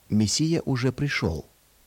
Мессия уже пришел.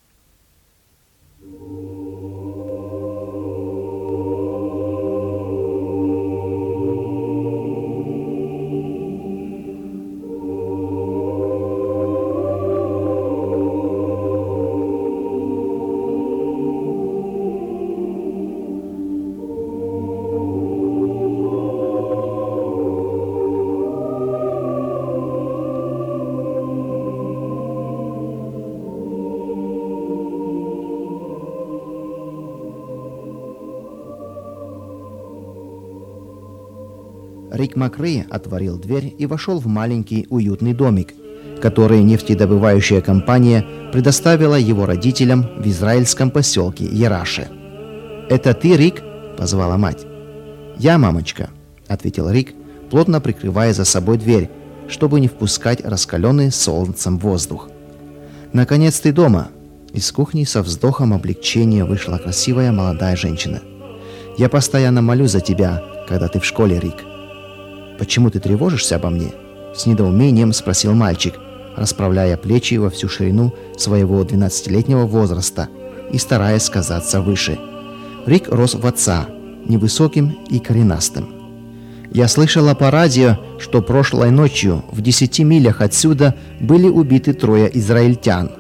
Рик Макрей отворил дверь и вошел в маленький уютный домик, который нефтедобывающая компания предоставила его родителям в израильском поселке Яраше. «Это ты, Рик?» – позвала мать. «Я, мамочка», – ответил Рик, плотно прикрывая за собой дверь, чтобы не впускать раскаленный солнцем воздух. «Наконец ты дома!» Из кухни со вздохом облегчения вышла красивая молодая женщина. «Я постоянно молюсь за тебя, когда ты в школе, Рик». «Почему ты тревожишься обо мне?» — с недоумением спросил мальчик, расправляя плечи во всю ширину своего 12-летнего возраста и стараясь казаться выше. Рик рос в отца, невысоким и коренастым. «Я слышала по радио, что прошлой ночью в 10 милях отсюда были убиты 3 израильтян.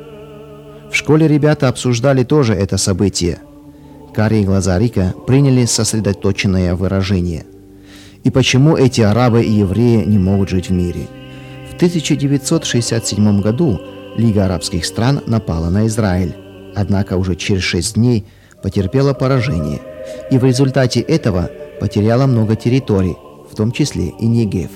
В школе ребята обсуждали тоже это событие». Карие глаза Рика приняли сосредоточенное выражение. И почему эти арабы и евреи не могут жить в мире? В 1967 году Лига арабских стран напала на Израиль, однако уже через 6 дней потерпела поражение, и в результате этого потеряла много территорий, в том числе и Негев.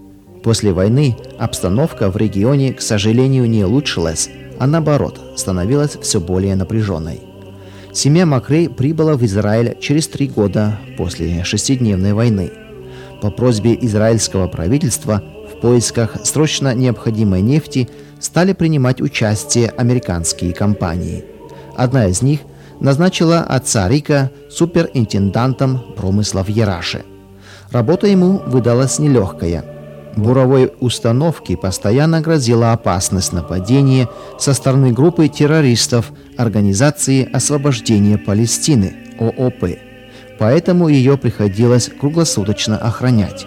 После войны обстановка в регионе, к сожалению, не улучшилась, а наоборот, становилась все более напряженной. Семья Макрей прибыла в Израиль через 3 года после 6-дневной войны. По просьбе израильского правительства в поисках срочно необходимой нефти стали принимать участие американские компании. Одна из них назначила отца Рика суперинтендантом промысла в Яраше. Работа ему выдалась нелегкая. Буровой установке постоянно грозила опасность нападения со стороны группы террористов Организации освобождения Палестины, ООП. Поэтому ее приходилось круглосуточно охранять.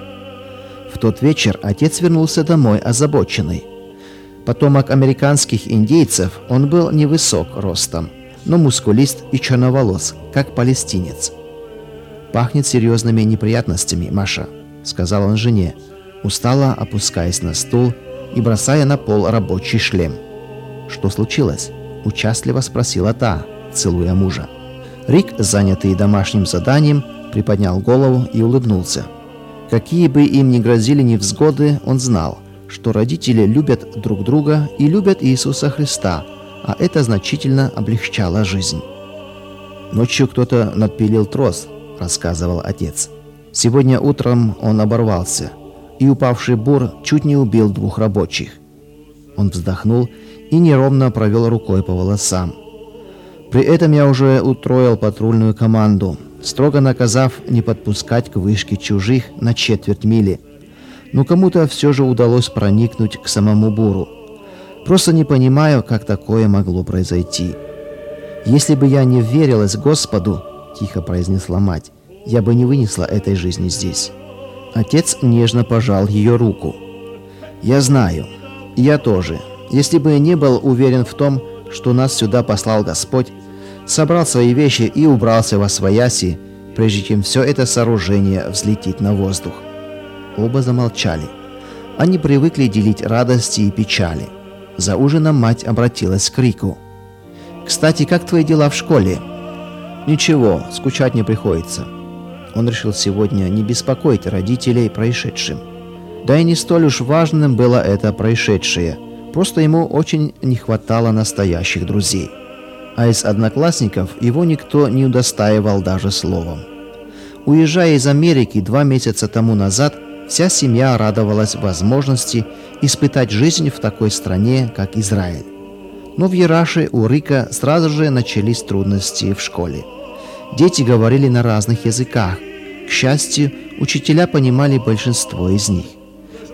В тот вечер отец вернулся домой озабоченный. Потомок американских индейцев, он был невысок ростом, но мускулист и черноволос, как палестинец. «Пахнет серьезными неприятностями, Маша», — сказал он жене, устало опускаясь на стул и бросая на пол рабочий шлем. «Что случилось?» — участливо спросила та, целуя мужа. Рик, занятый домашним заданием, приподнял голову и улыбнулся. Какие бы им ни грозили невзгоды, он знал, что родители любят друг друга и любят Иисуса Христа, а это значительно облегчало жизнь. «Ночью кто-то надпилил трос», — рассказывал отец. «Сегодня утром он оборвался, и упавший бур чуть не убил 2 рабочих». Он вздохнул и неровно провел рукой по волосам. «При этом я уже утроил патрульную команду, строго наказав не подпускать к вышке чужих на 1/4 мили. Но кому-то все же удалось проникнуть к самому буру. Просто не понимаю, как такое могло произойти. Если бы я не верилась Господу, — тихо произнесла мать, — я бы не вынесла этой жизни здесь». Отец нежно пожал ее руку. «Я знаю. Я тоже. Если бы не был уверен в том, что нас сюда послал Господь, собрал свои вещи и убрался восвояси, прежде чем все это сооружение взлетит на воздух». Оба замолчали. Они привыкли делить радости и печали. За ужином мать обратилась к Рику. «Кстати, как твои дела в школе?» «Ничего, скучать не приходится». Он решил сегодня не беспокоить родителей происшедшим. Да и не столь уж важным было это происшедшее. Просто ему очень не хватало настоящих друзей. А из одноклассников его никто не удостаивал даже словом. Уезжая из Америки 2 месяца тому назад, вся семья радовалась возможности испытать жизнь в такой стране, как Израиль. Но в Яраше у Рика сразу же начались трудности в школе. Дети говорили на разных языках. К счастью, учителя понимали большинство из них.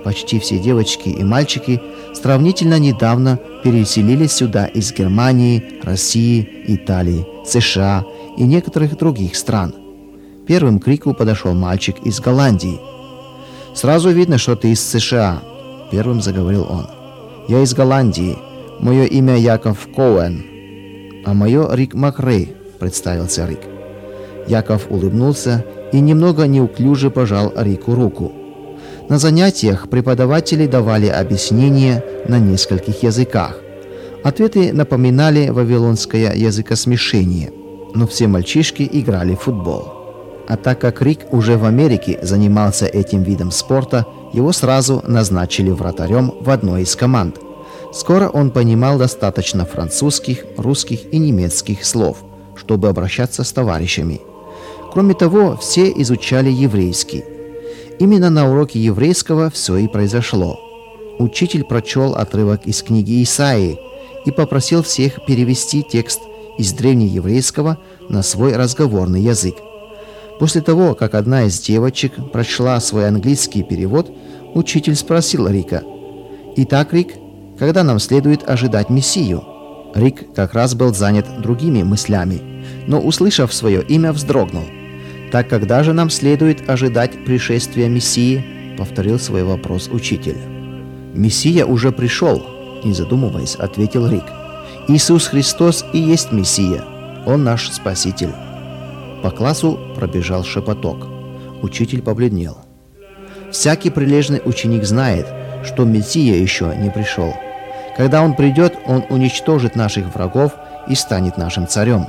Почти все девочки и мальчики сравнительно недавно переселились сюда из Германии, России, Италии, США и некоторых других стран. Первым к Рику подошел мальчик из Голландии. «Сразу видно, что ты из США», — первым заговорил он. «Я из Голландии. Мое имя Яков Коуэн». «А мое Рик Макрей», — представился Рик. Яков улыбнулся и немного неуклюже пожал Рику руку. На занятиях преподаватели давали объяснения на нескольких языках. Ответы напоминали вавилонское языкосмешение, но все мальчишки играли в футбол. А так как Рик уже в Америке занимался этим видом спорта, его сразу назначили вратарем в одной из команд. Скоро он понимал достаточно французских, русских и немецких слов, чтобы обращаться с товарищами. Кроме того, все изучали еврейский. Именно на уроке еврейского все и произошло. Учитель прочел отрывок из книги Исаии и попросил всех перевести текст из древнееврейского на свой разговорный язык. После того, как одна из девочек прочла свой английский перевод, учитель спросил Рика: «Итак, Рик, когда нам следует ожидать Мессию?» Рик как раз был занят другими мыслями, но, услышав свое имя, вздрогнул. «Так когда же нам следует ожидать пришествия Мессии?» — повторил свой вопрос учитель. «Мессия уже пришел», — не задумываясь, ответил Рик. «Иисус Христос и есть Мессия. Он наш Спаситель». По классу пробежал шепоток. Учитель побледнел. «Всякий прилежный ученик знает, что Мессия еще не пришел. Когда он придет, он уничтожит наших врагов и станет нашим царем».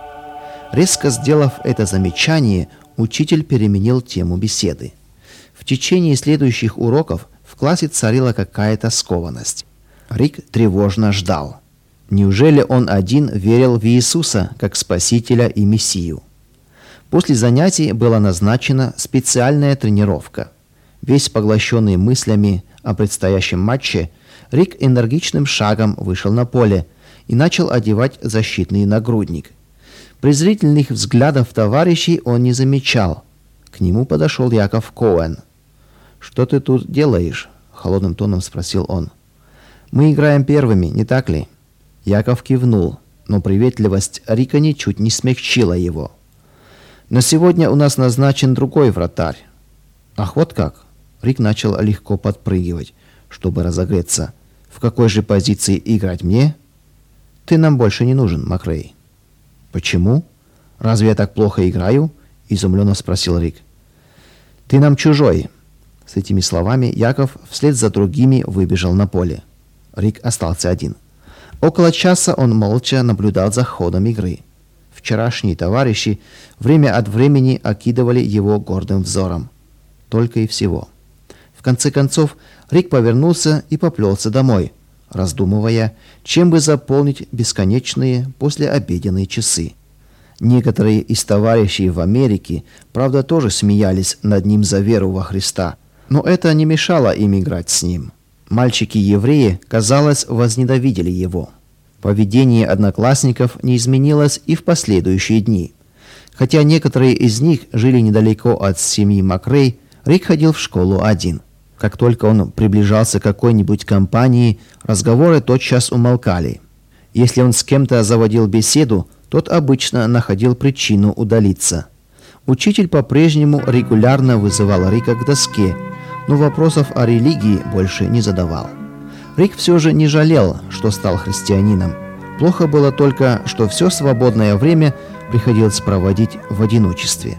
Резко сделав это замечание, учитель переменил тему беседы. В течение следующих уроков в классе царила какая-то скованность. Рик тревожно ждал. Неужели он один верил в Иисуса как Спасителя и Мессию? После занятий была назначена специальная тренировка. Весь поглощенный мыслями о предстоящем матче, Рик энергичным шагом вышел на поле и начал одевать защитный нагрудник. Презрительных взглядов товарищей он не замечал. К нему подошел Яков Коуэн. «Что ты тут делаешь?» — холодным тоном спросил он. «Мы играем первыми, не так ли?» Яков кивнул, но приветливость Рика ничуть не смягчила его. «Но сегодня у нас назначен другой вратарь». «Ах, вот как?» Рик начал легко подпрыгивать, чтобы разогреться. «В какой же позиции играть мне?» «Ты нам больше не нужен, Макрей». «Почему? Разве я так плохо играю?» — изумленно спросил Рик. «Ты нам чужой». С этими словами Яков вслед за другими выбежал на поле. Рик остался один. Около часа он молча наблюдал за ходом игры. Вчерашние товарищи время от времени окидывали его гордым взором. Только и всего. В конце концов, Рик повернулся и поплелся домой, раздумывая, чем бы заполнить бесконечные послеобеденные часы. Некоторые из товарищей в Америке, правда, тоже смеялись над ним за веру во Христа, но это не мешало им играть с ним. Мальчики-евреи, казалось, возненавидели его. Поведение одноклассников не изменилось и в последующие дни. Хотя некоторые из них жили недалеко от семьи Макрей, Рик ходил в школу один. Как только он приближался к какой-нибудь компании, разговоры тотчас умолкали. Если он с кем-то заводил беседу, тот обычно находил причину удалиться. Учитель по-прежнему регулярно вызывал Рика к доске, но вопросов о религии больше не задавал. Рик все же не жалел, что стал христианином. Плохо было только, что все свободное время приходилось проводить в одиночестве.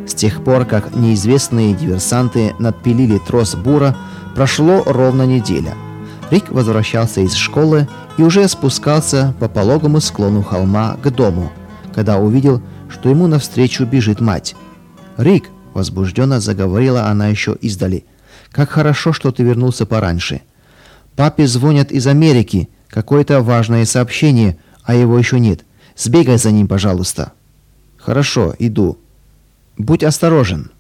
С тех пор, как неизвестные диверсанты надпилили трос бура, прошло ровно неделя. Рик возвращался из школы и уже спускался по пологому склону холма к дому, когда увидел, что ему навстречу бежит мать. «Рик!» — возбужденно заговорила она еще издали. «Как хорошо, что ты вернулся пораньше. Папе звонят из Америки. Какое-то важное сообщение, а его еще нет. Сбегай за ним, пожалуйста». «Хорошо, иду. Будь осторожен».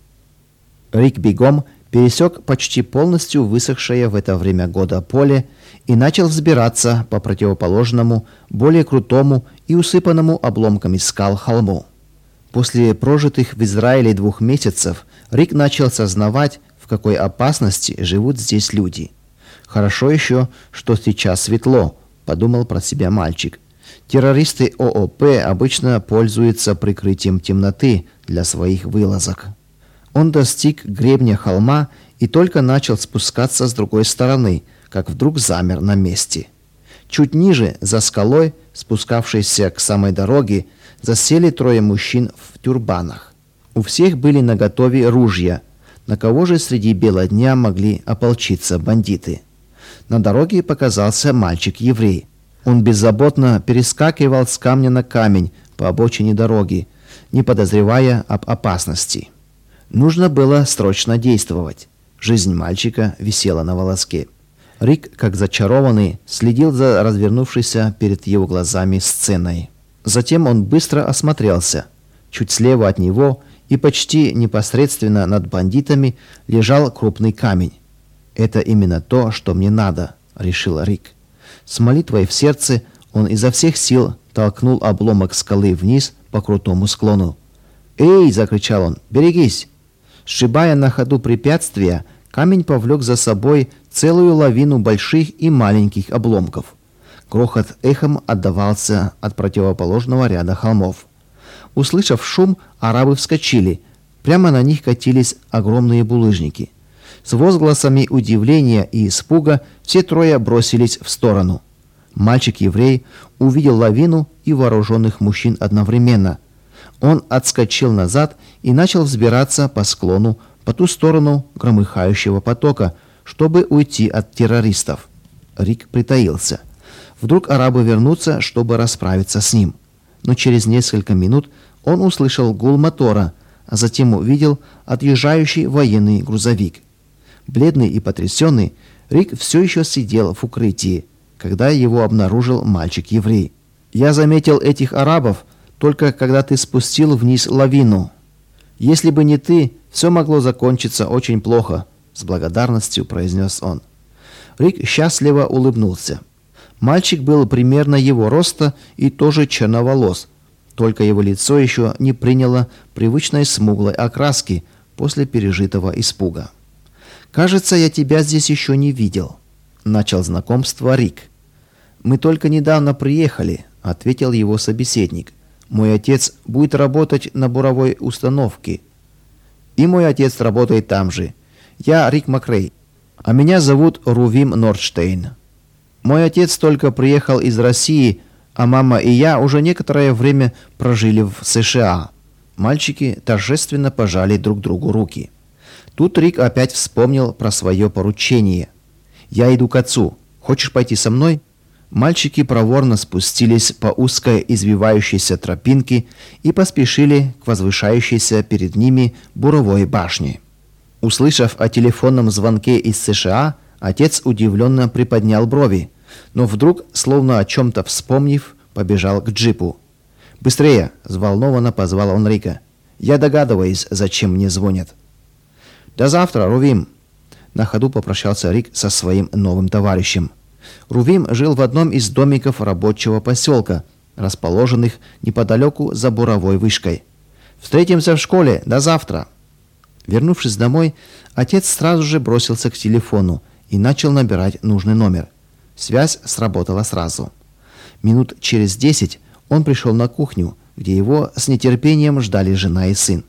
Рик бегом пересек почти полностью высохшее в это время года поле и начал взбираться по противоположному, более крутому и усыпанному обломками скал холму. После прожитых в Израиле 2 месяцев Рик начал сознавать, в какой опасности живут здесь люди. «Хорошо еще, что сейчас светло», — подумал про себя мальчик. Террористы ООП обычно пользуются прикрытием темноты для своих вылазок. Он достиг гребня холма и только начал спускаться с другой стороны, как вдруг замер на месте. Чуть ниже, за скалой, спускавшейся к самой дороге, засели 3 мужчин в тюрбанах. У всех были наготове ружья. На кого же среди бела дня могли ополчиться бандиты? На дороге показался мальчик-еврей. Он беззаботно перескакивал с камня на камень по обочине дороги, не подозревая об опасности. Нужно было срочно действовать. Жизнь мальчика висела на волоске. Рик, как зачарованный, следил за развернувшейся перед его глазами сценой. Затем он быстро осмотрелся. Чуть слева от него и почти непосредственно над бандитами лежал крупный камень. «Это именно то, что мне надо», — решил Рик. С молитвой в сердце он изо всех сил толкнул обломок скалы вниз по крутому склону. «Эй!» — закричал он. «Берегись!» Сшибая на ходу препятствия, камень повлек за собой целую лавину больших и маленьких обломков. Грохот эхом отдавался от противоположного ряда холмов. Услышав шум, арабы вскочили. Прямо на них катились огромные булыжники. С возгласами удивления и испуга все 3 бросились в сторону. Мальчик-еврей увидел лавину и вооруженных мужчин одновременно. Он отскочил назад и начал взбираться по склону по ту сторону громыхающего потока, чтобы уйти от террористов. Рик притаился. Вдруг арабы вернутся, чтобы расправиться с ним. Но через несколько минут он услышал гул мотора, а затем увидел отъезжающий военный грузовик. Бледный и потрясенный, Рик все еще сидел в укрытии, когда его обнаружил мальчик-еврей. «Я заметил этих арабов только когда ты спустил вниз лавину. Если бы не ты, все могло закончиться очень плохо», — с благодарностью произнес он. Рик счастливо улыбнулся. Мальчик был примерно его роста и тоже черноволос, только его лицо еще не приняло привычной смуглой окраски после пережитого испуга. «Кажется, я тебя здесь еще не видел», — начал знакомство Рик. «Мы только недавно приехали», — ответил его собеседник. «Мой отец будет работать на буровой установке». «И мой отец работает там же. Я Рик Макрей, а меня зовут Рувим Нордштейн. Мой отец только приехал из России, а мама и я уже некоторое время прожили в США». Мальчики торжественно пожали друг другу руки. Тут Рик опять вспомнил про свое поручение. «Я иду к отцу. Хочешь пойти со мной?» Мальчики проворно спустились по узкой извивающейся тропинке и поспешили к возвышающейся перед ними буровой башне. Услышав о телефонном звонке из США, отец удивленно приподнял брови, но вдруг, словно о чем-то вспомнив, побежал к джипу. «Быстрее!» – взволнованно позвал он Рика. «Я догадываюсь, зачем мне звонят». «До завтра, Рувим!» На ходу попрощался Рик со своим новым товарищем. Рувим жил в одном из домиков рабочего поселка, расположенных неподалеку за буровой вышкой. «Встретимся в школе! До завтра!» Вернувшись домой, отец сразу же бросился к телефону и начал набирать нужный номер. Связь сработала сразу. Минут через 10 он пришел на кухню, где его с нетерпением ждали жена и сын.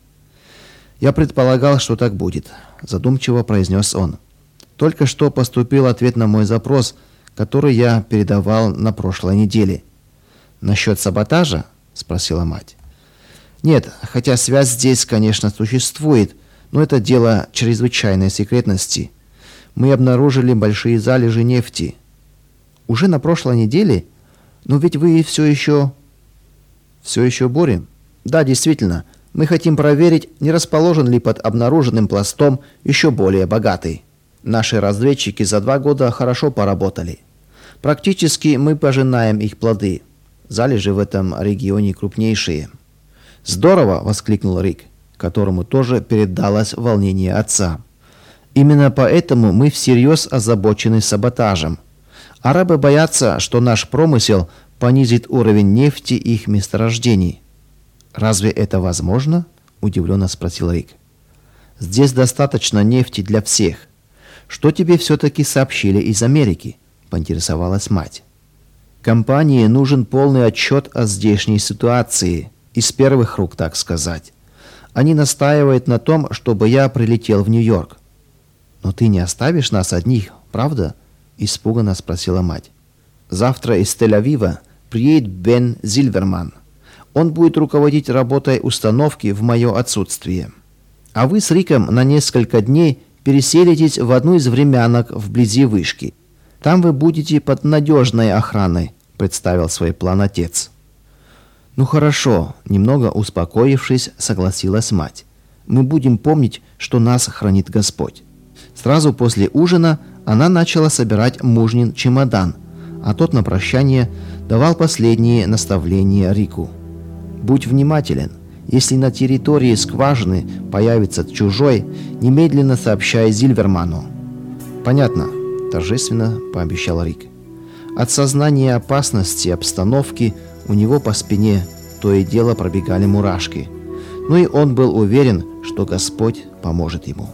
«Я предполагал, что так будет», — задумчиво произнес он. «Только что поступил ответ на мой запрос, который я передавал на прошлой неделе». «Насчет саботажа?» — спросила мать. Нет, хотя связь здесь, конечно, существует, но это дело чрезвычайной секретности. Мы обнаружили большие залежи нефти. Уже на прошлой неделе? Но ведь вы все еще бурим? Да, действительно. Мы хотим проверить, не расположен ли под обнаруженным пластом еще более богатый. Наши разведчики за 2 года хорошо поработали. Практически мы пожинаем их плоды. Залежи в этом регионе крупнейшие. «Здорово!» — воскликнул Рик, которому тоже передалось волнение отца. «Именно поэтому мы всерьез озабочены саботажем. Арабы боятся, что наш промысел понизит уровень нефти их месторождений». «Разве это возможно?» — удивленно спросил Рик. «Здесь достаточно нефти для всех. Что тебе все-таки сообщили из Америки?» — поинтересовалась мать. «Компании нужен полный отчет о здешней ситуации, из первых рук, так сказать. Они настаивают на том, чтобы я прилетел в Нью-Йорк». «Но ты не оставишь нас одних, правда?» — испуганно спросила мать. «Завтра из Тель-Авива приедет Бен Зильверман. Он будет руководить работой установки в мое отсутствие. А вы с Риком на несколько дней переселитесь в одну из времянок вблизи вышки. Там вы будете под надежной охраной», — представил свой план отец. «Ну хорошо», — немного успокоившись, согласилась мать. «Мы будем помнить, что нас хранит Господь». Сразу после ужина она начала собирать мужнин чемодан, а тот на прощание давал последние наставления Рику. «Будь внимателен. Если на территории скважины появится чужой, немедленно сообщай Зильверману». «Понятно», — торжественно пообещал Рик. От сознания опасности обстановки у него по спине то и дело пробегали мурашки. Но и он был уверен, что Господь поможет ему.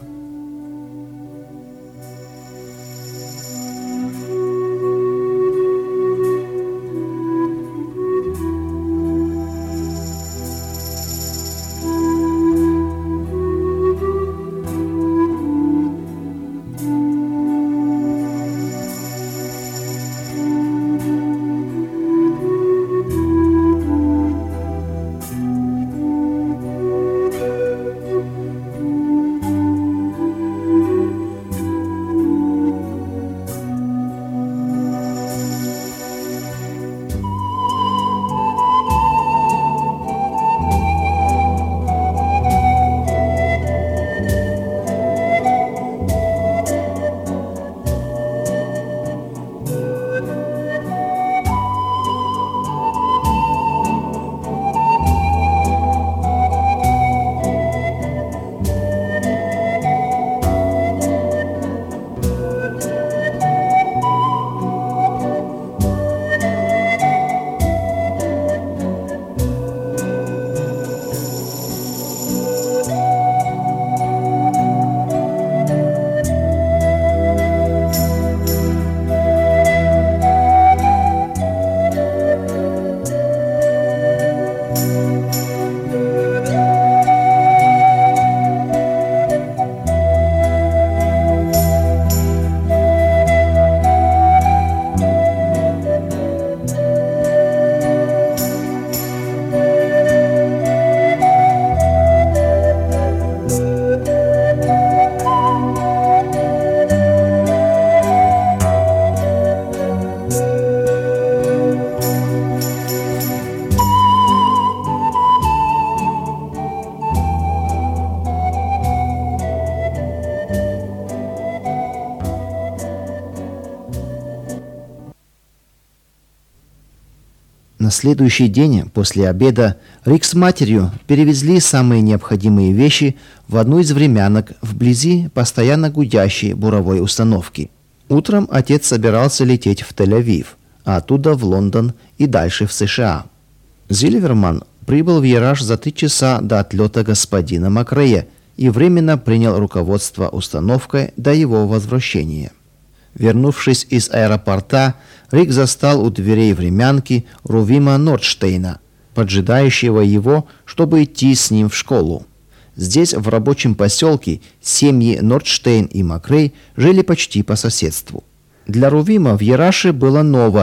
На следующий день после обеда Рик с матерью перевезли самые необходимые вещи в одну из времянок вблизи постоянно гудящей буровой установки. Утром отец собирался лететь в Тель-Авив, а оттуда в Лондон и дальше в США. Зильверман прибыл в Яраш за 3 часа до отлета господина Макрея и временно принял руководство установкой до его возвращения. Вернувшись из аэропорта, Рик застал у дверей времянки Рувима Нордштейна, поджидающего его, чтобы идти с ним в школу. Здесь, в рабочем поселке, семьи Нордштейн и Макрей жили почти по соседству. Для Рувима в Яраше было ново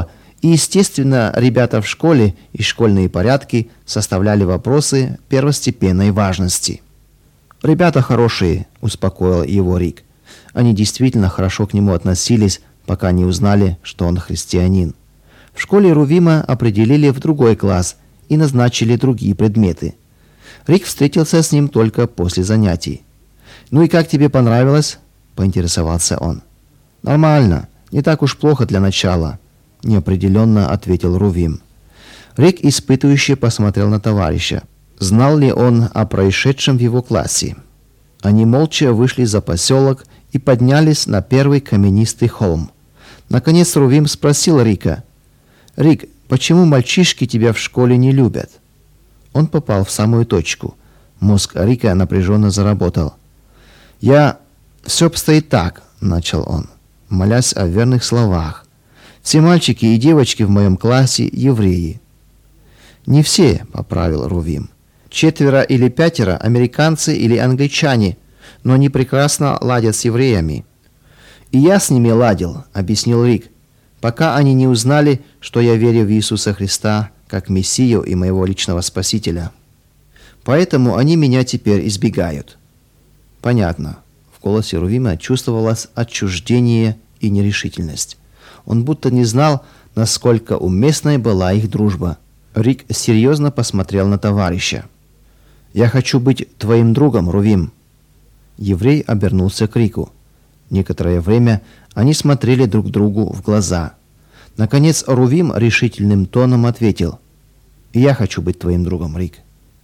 И, естественно, ребята в школе и школьные порядки составляли вопросы первостепенной важности. «Ребята хорошие», — успокоил его Рик. Они действительно хорошо к нему относились, пока не узнали, что он христианин. В школе Рувима определили в другой класс и назначили другие предметы. Рик встретился с ним только после занятий. «Ну и как тебе понравилось?» — поинтересовался он. «Нормально. Не так уж плохо для начала», — неопределенно ответил Рувим. Рик испытующе посмотрел на товарища. Знал ли он о происшедшем в его классе? Они молча вышли за поселок и поднялись на первый каменистый холм. Наконец Рувим спросил Рика: «Рик, почему мальчишки тебя в школе не любят?» Он попал в самую точку. Мозг Рика напряженно заработал. «Все обстоит так», — начал он, молясь о верных словах. «Все мальчики и девочки в моем классе евреи». «Не все», — поправил Рувим. 4 или 5 американцы или англичане, но они прекрасно ладят с евреями». «И я с ними ладил», — объяснил Рик, «пока они не узнали, что я верю в Иисуса Христа как Мессию и моего личного Спасителя. Поэтому они меня теперь избегают». «Понятно». В голосе Рувима чувствовалось отчуждение и нерешительность. Он будто не знал, насколько уместной была их дружба. Рик серьезно посмотрел на товарища. «Я хочу быть твоим другом, Рувим». Еврей обернулся к Рику. Некоторое время они смотрели друг другу в глаза. Наконец Рувим решительным тоном ответил: «И я хочу быть твоим другом, Рик».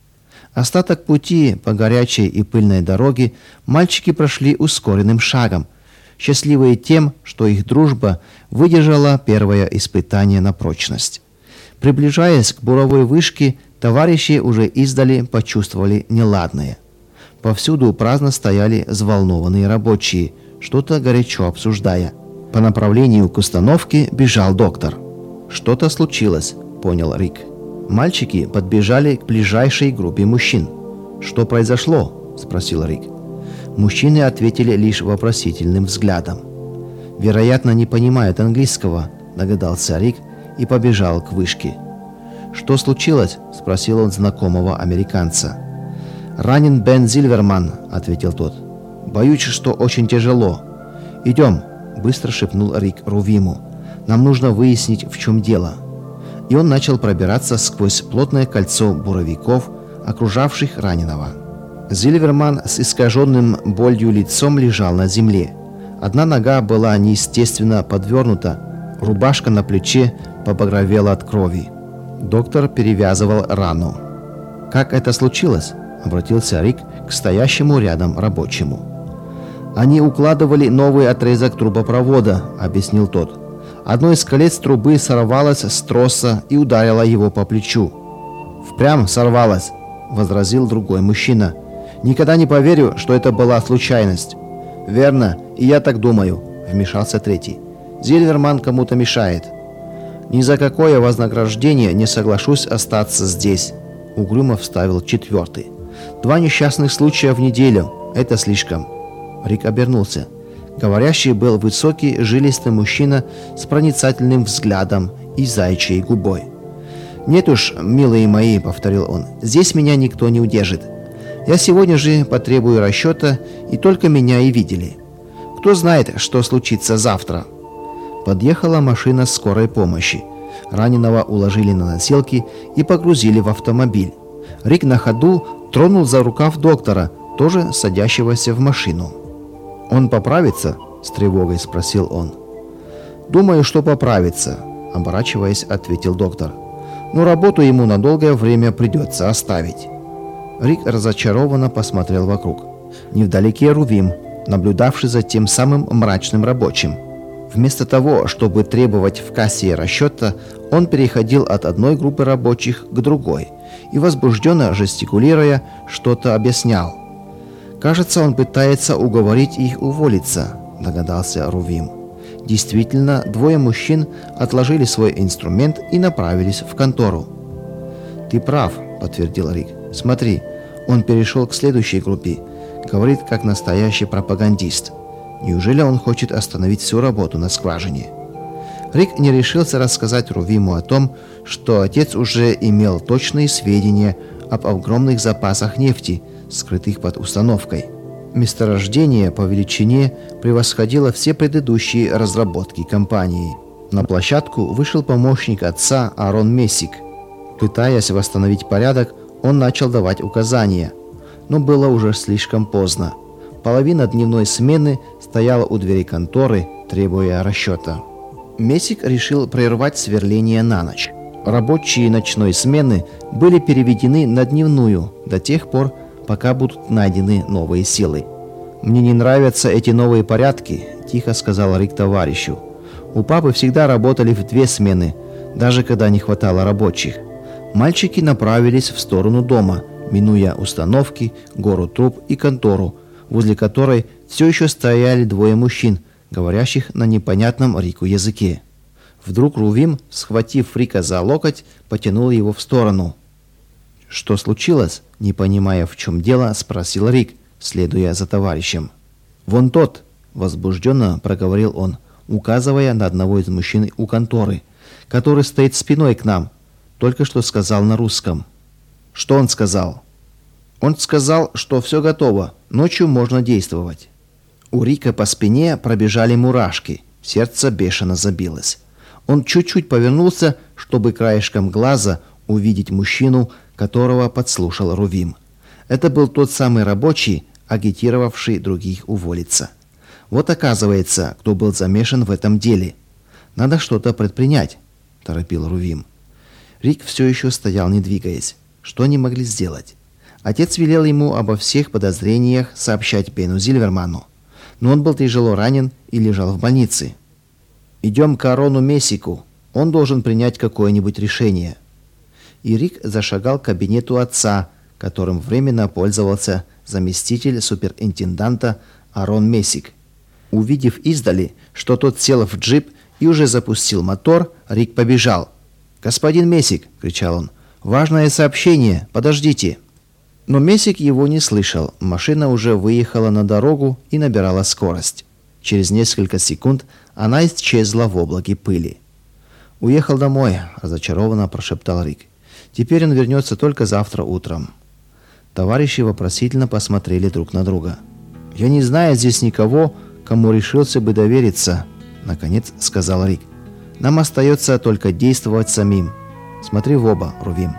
Остаток пути по горячей и пыльной дороге мальчики прошли ускоренным шагом, счастливые тем, что их дружба выдержала первое испытание на прочность. Приближаясь к буровой вышке, товарищи уже издали почувствовали неладное. Повсюду праздно стояли взволнованные рабочие, что-то горячо обсуждая. По направлению к установке бежал доктор. «Что-то случилось», — понял Рик. Мальчики подбежали к ближайшей группе мужчин. «Что произошло?» — спросил Рик. Мужчины ответили лишь вопросительным взглядом. «Вероятно, не понимают английского», — догадался Рик и побежал к вышке. «Что случилось?» — спросил он знакомого американца. «Ранен Бен Зильверман», — ответил тот. «Боюсь, что очень тяжело». «Идем», — быстро шепнул Рик Рувиму. «Нам нужно выяснить, в чем дело». И он начал пробираться сквозь плотное кольцо буровиков, окружавших раненого. Зильверман с искаженным болью лицом лежал на земле. Одна нога была неестественно подвернута, рубашка на плече побагровела от крови. Доктор перевязывал рану. «Как это случилось?» — обратился Рик к стоящему рядом рабочему. «Они укладывали новый отрезок трубопровода», — объяснил тот. «Одно из колец трубы сорвалось с троса и ударило его по плечу». «Впрямь сорвалось», — возразил другой мужчина. «Никогда не поверю, что это была случайность». «Верно, и я так думаю», — вмешался третий. «Зильверман кому-то мешает». «Ни за какое вознаграждение не соглашусь остаться здесь», — угрюмо вставил четвертый. «2 несчастных случая в неделю. Это слишком». Рик обернулся. Говорящий был высокий, жилистый мужчина с проницательным взглядом и заячьей губой. «Нет уж, милые мои», — повторил он, — «здесь меня никто не удержит. Я сегодня же потребую расчета, и только меня и видели. Кто знает, что случится завтра». Подъехала машина скорой помощи. Раненого уложили на носилки и погрузили в автомобиль. Рик на ходу тронул за рукав доктора, тоже садящегося в машину. «Он поправится?» — с тревогой спросил он. «Думаю, что поправится», — оборачиваясь, ответил доктор. «Но работу ему на долгое время придется оставить». Рик разочарованно посмотрел вокруг. Невдалеке Рувим, наблюдавший за тем самым мрачным рабочим. Вместо того, чтобы требовать в кассе расчета, он переходил от одной группы рабочих к другой и, возбужденно жестикулируя, что-то объяснял. «Кажется, он пытается уговорить их уволиться», — догадался Рувим. Действительно, 2 мужчин отложили свой инструмент и направились в контору. «Ты прав», — подтвердил Рик. «Смотри, он перешел к следующей группе. Говорит, как настоящий пропагандист. Неужели он хочет остановить всю работу на скважине?» Рик не решился рассказать Рувиму о том, что отец уже имел точные сведения об огромных запасах нефти, скрытых под установкой. Месторождение по величине превосходило все предыдущие разработки компании. На площадку вышел помощник отца Арон Мессик. Пытаясь восстановить порядок, он начал давать указания. Но было уже слишком поздно. Половина дневной смены стояла у двери конторы, требуя расчета. Мессик решил прервать сверление на ночь. Рабочие ночной смены были переведены на дневную до тех пор, пока будут найдены новые силы. «Мне не нравятся эти новые порядки», – тихо сказал Рик товарищу. «У папы всегда работали в 2 смены, даже когда не хватало рабочих». Мальчики направились в сторону дома, минуя установки, гору труб и контору, возле которой все еще стояли 2 мужчин, говорящих на непонятном Рику языке. Вдруг Рувим, схватив Рика за локоть, потянул его в сторону. «Что случилось?» – не понимая, в чем дело, спросил Рик, следуя за товарищем. «Вон тот!» – возбужденно проговорил он, указывая на одного из мужчин у конторы, который стоит спиной к нам. Только что сказал на русском. «Что он сказал?» «Он сказал, что все готово, ночью можно действовать». У Рика по спине пробежали мурашки, сердце бешено забилось. Он чуть-чуть повернулся, чтобы краешком глаза увидеть мужчину, которого подслушал Рувим. Это был тот самый рабочий, агитировавший других уволиться. Вот оказывается, кто был замешан в этом деле. «Надо что-то предпринять», – торопил Рувим. Рик все еще стоял, не двигаясь. Что они могли сделать? Отец велел ему обо всех подозрениях сообщать Бену Зильверману. Но он был тяжело ранен и лежал в больнице. «Идем к Арону Мессику. Он должен принять какое-нибудь решение». И Рик зашагал к кабинету отца, которым временно пользовался заместитель суперинтенданта Арон Мессик. Увидев издали, что тот сел в джип и уже запустил мотор, Рик побежал. «Господин Мессик!» – кричал он. «Важное сообщение! Подождите!» Но Мессик его не слышал. Машина уже выехала на дорогу и набирала скорость. Через несколько секунд она исчезла в облаке пыли. «Уехал домой», – разочарованно прошептал Рик. «Теперь он вернется только завтра утром». Товарищи вопросительно посмотрели друг на друга. «Я не знаю здесь никого, кому решился бы довериться», – наконец сказал Рик. «Нам остается только действовать самим. Смотри в оба, Рувим».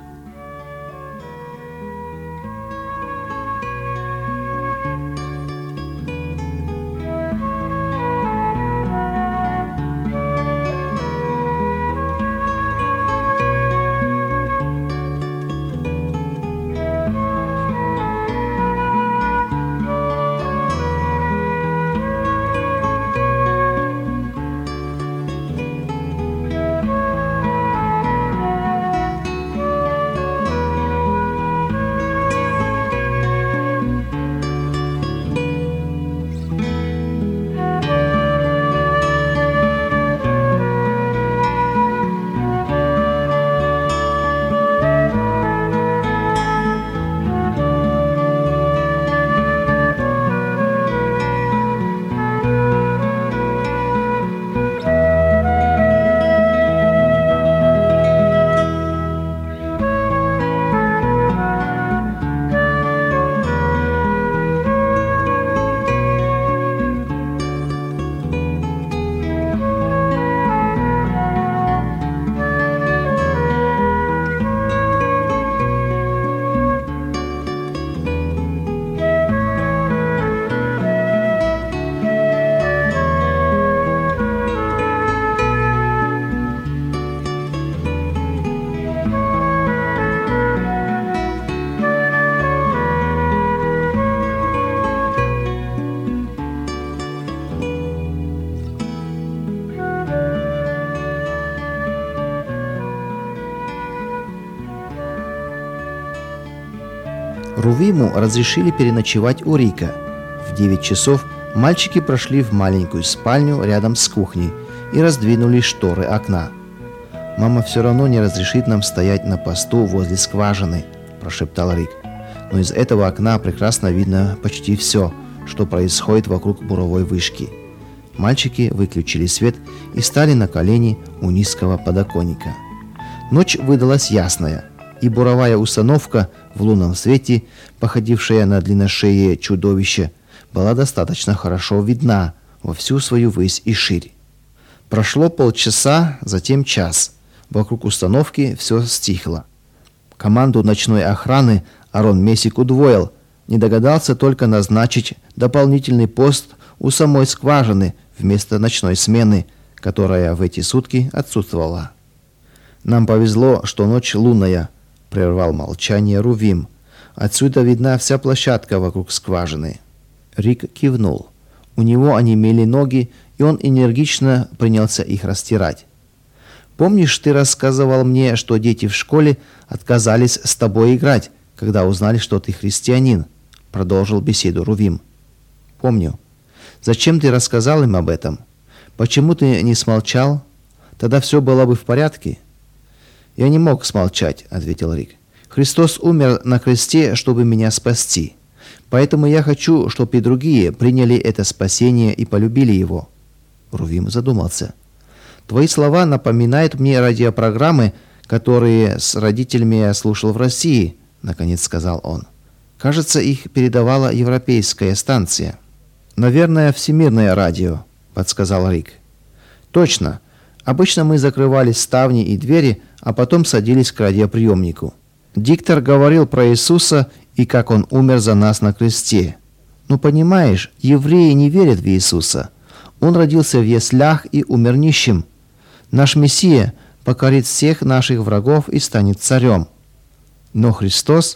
Рувиму разрешили переночевать у Рика. В 9 часов мальчики прошли в маленькую спальню рядом с кухней и раздвинули шторы окна. «Мама все равно не разрешит нам стоять на посту возле скважины», – прошептал Рик. «Но из этого окна прекрасно видно почти все, что происходит вокруг буровой вышки. Мальчики выключили свет и стали на колени у низкого подоконника. Ночь выдалась ясная, и буровая установка в лунном свете, походившая на длинношее чудовище, была достаточно хорошо видна во всю свою высь и ширь. Прошло полчаса, затем час. Вокруг установки все стихло. Команду ночной охраны Арон Месик удвоил, не догадался только назначить дополнительный пост у самой скважины вместо ночной смены, которая в эти сутки отсутствовала. «Нам повезло, что ночь лунная», — прервал молчание Рувим. «Отсюда видна вся площадка вокруг скважины». Рик кивнул. У него онемели ноги, и он энергично принялся их растирать. «Помнишь, ты рассказывал мне, что дети в школе отказались с тобой играть, когда узнали, что ты христианин?» — продолжил беседу Рувим. «Помню. Зачем ты рассказал им об этом? Почему ты не смолчал? Тогда все было бы в порядке». «Я не мог смолчать», — ответил Рик. «Христос умер на кресте, чтобы меня спасти. Поэтому я хочу, чтобы и другие приняли это спасение и полюбили его». Рувим задумался. «Твои слова напоминают мне радиопрограммы, которые с родителями я слушал в России», — наконец сказал он. «Кажется, их передавала европейская станция». «Наверное, всемирное радио», — подсказал Рик. «Точно. Обычно мы закрывали ставни и двери, а потом садились к радиоприемнику. Диктор говорил про Иисуса и как он умер за нас на кресте. Ну, понимаешь, евреи не верят в Иисуса. Он родился в яслях и умер нищим. Наш Мессия покорит всех наших врагов и станет царем. Но Христос...»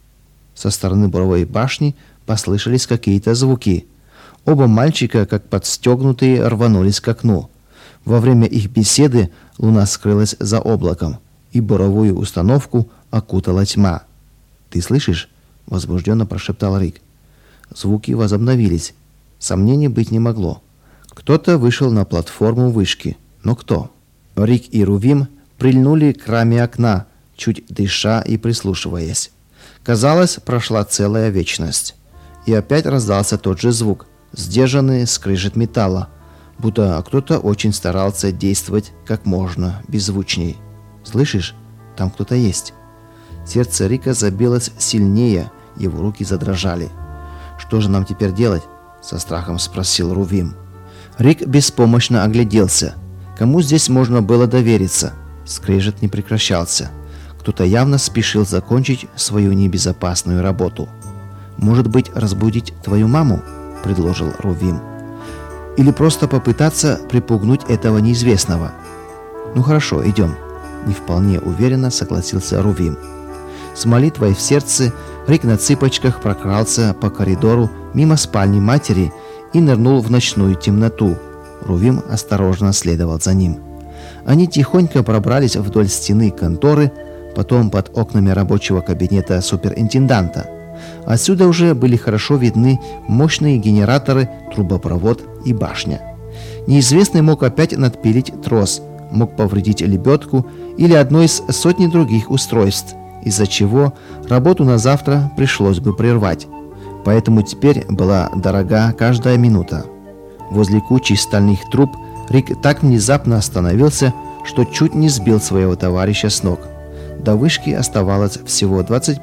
Со стороны буровой башни послышались какие-то звуки. Оба мальчика, как подстегнутые, рванулись к окну. Во время их беседы луна скрылась за облаком, и буровую установку окутала тьма. «Ты слышишь?» — возбужденно прошептал Рик. Звуки возобновились. Сомнений быть не могло. Кто-то вышел на платформу вышки. Но кто? Рик и Рувим прильнули к раме окна, чуть дыша и прислушиваясь. Казалось, прошла целая вечность. И опять раздался тот же звук, сдержанный скрежет металла, будто кто-то очень старался действовать как можно беззвучней. «Слышишь? Там кто-то есть». Сердце Рика забилось сильнее, его руки задрожали. «Что же нам теперь делать?» — со страхом спросил Рувим. Рик беспомощно огляделся. Кому здесь можно было довериться? Скрежет не прекращался. Кто-то явно спешил закончить свою небезопасную работу. «Может быть, разбудить твою маму?» — предложил Рувим. «Или просто попытаться припугнуть этого неизвестного?» «Ну хорошо, идем», — не вполне уверенно согласился Рувим. С молитвой в сердце Рик на цыпочках прокрался по коридору мимо спальни матери и нырнул в ночную темноту. Рувим осторожно следовал за ним. Они тихонько пробрались вдоль стены конторы, потом под окнами рабочего кабинета суперинтенданта. Отсюда уже были хорошо видны мощные генераторы, трубопровод и башня. Неизвестный мог опять надпилить трос, мог повредить лебедку или одно из сотни других устройств, из-за чего работу на завтра пришлось бы прервать. Поэтому теперь была дорога каждая минута. Возле кучи стальных труб Рик так внезапно остановился, что чуть не сбил своего товарища с ног. До вышки оставалось всего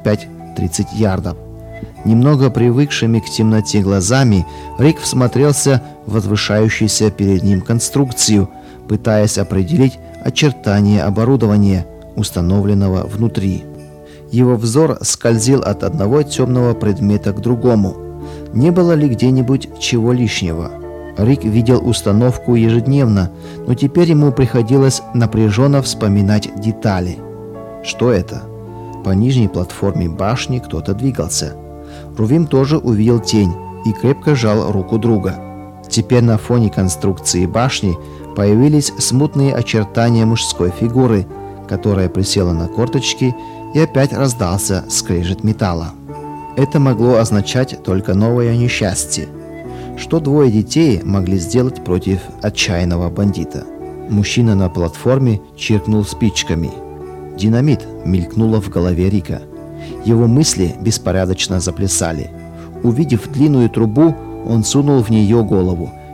25-30 ярдов. Немного привыкшими к темноте глазами, Рик всмотрелся в возвышающуюся перед ним конструкцию, пытаясь определить очертания оборудования, установленного внутри. Его взор скользил от одного темного предмета к другому. Не было ли где-нибудь чего лишнего? Рик видел установку ежедневно, но теперь ему приходилось напряженно вспоминать детали. Что это? По нижней платформе башни кто-то двигался. Рувим тоже увидел тень и крепко сжал руку друга. Теперь на фоне конструкции башни появились смутные очертания мужской фигуры, которая присела на корточки, и опять раздался скрежет металла. Это могло означать только новое несчастье. Что двое детей могли сделать против отчаянного бандита? Мужчина на платформе чиркнул спичками. «Динамит!» мелькнуло в голове Рика. Его мысли беспорядочно заплясали. Увидев длинную трубу, он сунул в нее голову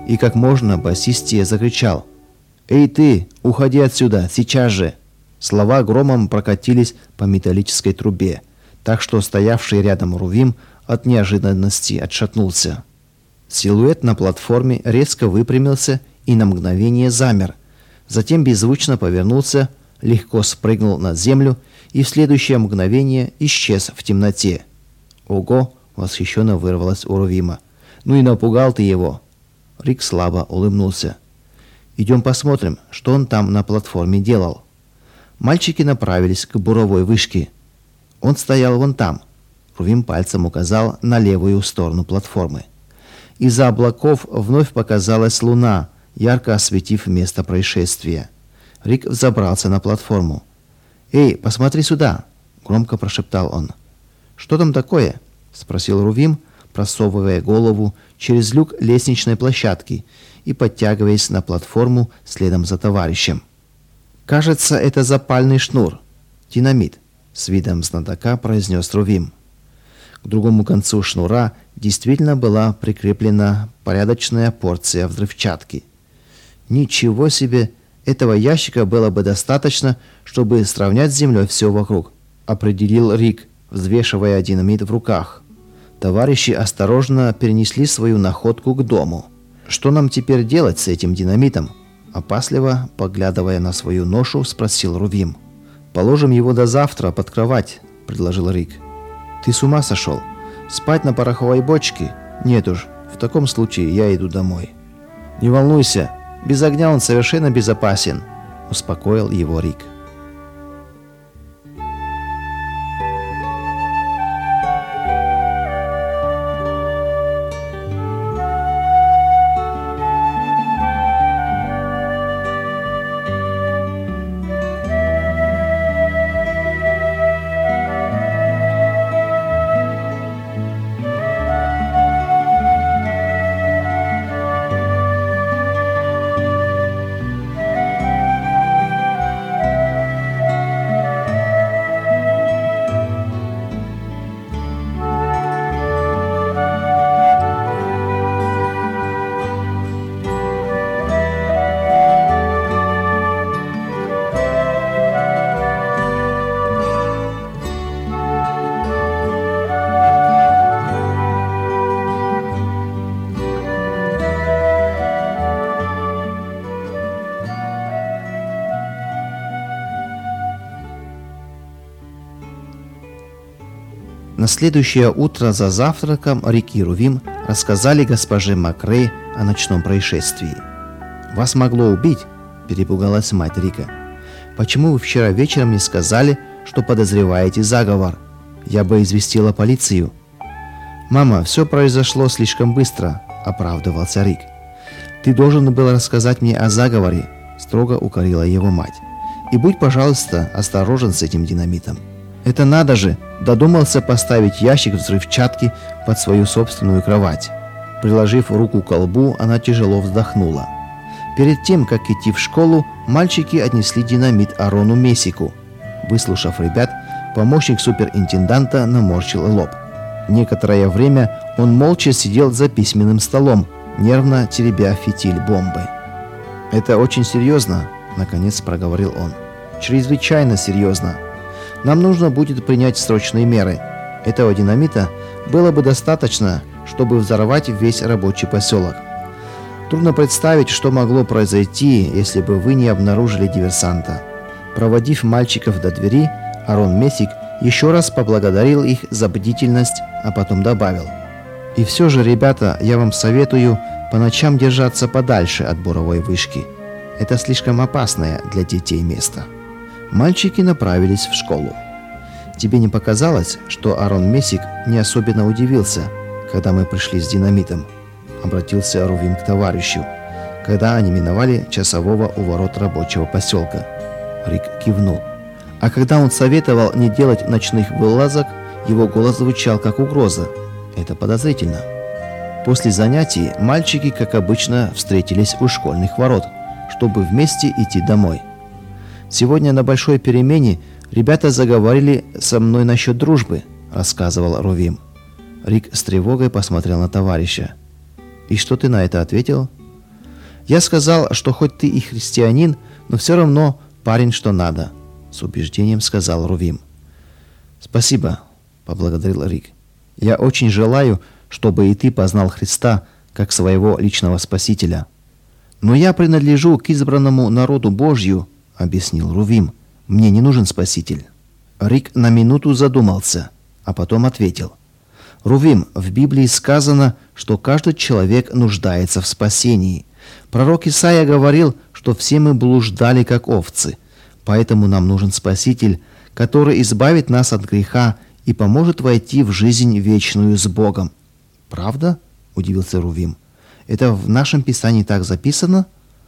и как можно басистее закричал: «Эй ты, уходи отсюда, сейчас же!» Слова громом прокатились по металлической трубе, так что стоявший рядом Рувим от неожиданности отшатнулся. Силуэт на платформе резко выпрямился и на мгновение замер, затем беззвучно повернулся, легко спрыгнул на землю и в следующее мгновение исчез в темноте. «Ого!» — восхищенно вырвалось у Рувима. «Ну и напугал ты его!» Рик слабо улыбнулся. «Идем посмотрим, что он там на платформе делал». Мальчики направились к буровой вышке. «Он стоял вон там». Рувим пальцем указал на левую сторону платформы. Из-за облаков вновь показалась луна, ярко осветив место происшествия. Рик взобрался на платформу. «Эй, посмотри сюда!» — громко прошептал он. «Что там такое?» — спросил Рувим, просовывая голову через люк лестничной площадки и подтягиваясь на платформу следом за товарищем. «Кажется, это запальный шнур. Динамит», — с видом знатока произнес Рувим. К другому концу шнура действительно была прикреплена порядочная порция взрывчатки. «Ничего себе! Этого ящика было бы достаточно, чтобы сравнять с землей все вокруг», — определил Рик, взвешивая динамит в руках. Товарищи осторожно перенесли свою находку к дому. «Что нам теперь делать с этим динамитом?» Опасливо, поглядывая на свою ношу, спросил Рувим. «Положим его до завтра под кровать», — предложил Рик. «Ты с ума сошел? Спать на пороховой бочке? Нет уж, в таком случае я иду домой». «Не волнуйся, без огня он совершенно безопасен», — успокоил его Рик. На следующее утро за завтраком Рик и Рувим рассказали госпоже Макрей о ночном происшествии. «Вас могло убить?» – перепугалась мать Рика. «Почему вы вчера вечером не сказали, что подозреваете заговор? Я бы известила полицию». «Мама, все произошло слишком быстро», – оправдывался Рик. «Ты должен был рассказать мне о заговоре», – строго укорила его мать. «И будь, пожалуйста, осторожен с этим динамитом». «Это надо же! Додумался поставить ящик взрывчатки под свою собственную кровать». Приложив руку к колбу, она тяжело вздохнула. Перед тем, как идти в школу, мальчики отнесли динамит Арону Месику. Выслушав ребят, помощник суперинтенданта наморщил лоб. Некоторое время он молча сидел за письменным столом, нервно теребя фитиль бомбы. «Это очень серьезно», — наконец проговорил он. «Чрезвычайно серьезно. Нам нужно будет принять срочные меры. Этого динамита было бы достаточно, чтобы взорвать весь рабочий поселок. Трудно представить, что могло произойти, если бы вы не обнаружили диверсанта». Проводив мальчиков до двери, Арон Месик еще раз поблагодарил их за бдительность, а потом добавил: «И все же, ребята, я вам советую по ночам держаться подальше от буровой вышки. Это слишком опасное для детей место». Мальчики направились в школу. «Тебе не показалось, что Арон Месик не особенно удивился, когда мы пришли с динамитом?» — обратился Рувим к товарищу, когда они миновали часового у ворот рабочего поселка. Рик кивнул. А когда он советовал не делать ночных вылазок, его голос звучал как угроза. Это подозрительно. После занятий мальчики, как обычно, встретились у школьных ворот, чтобы вместе идти домой. «Сегодня на большой перемене ребята заговорили со мной насчет дружбы», — рассказывал Рувим. Рик с тревогой посмотрел на товарища. «И что ты на это ответил?» Я сказал, что хоть ты и христианин, но все равно парень что надо, с убеждением сказал Рувим. Спасибо, поблагодарил Рик. Я очень желаю, чтобы и ты познал Христа как своего личного спасителя. Но я принадлежу к избранному народу Божью, объяснил Рувим. Мне не нужен спаситель. Рик на минуту задумался, а потом ответил. Рувим, в Библии сказано, что каждый человек нуждается в спасении. Пророк Исаия говорил, что все мы блуждали, как овцы. Поэтому нам нужен Спаситель, который избавит нас от греха и поможет войти в жизнь вечную с Богом. «Правда?» – удивился Рувим. «Это в нашем Писании так записано?»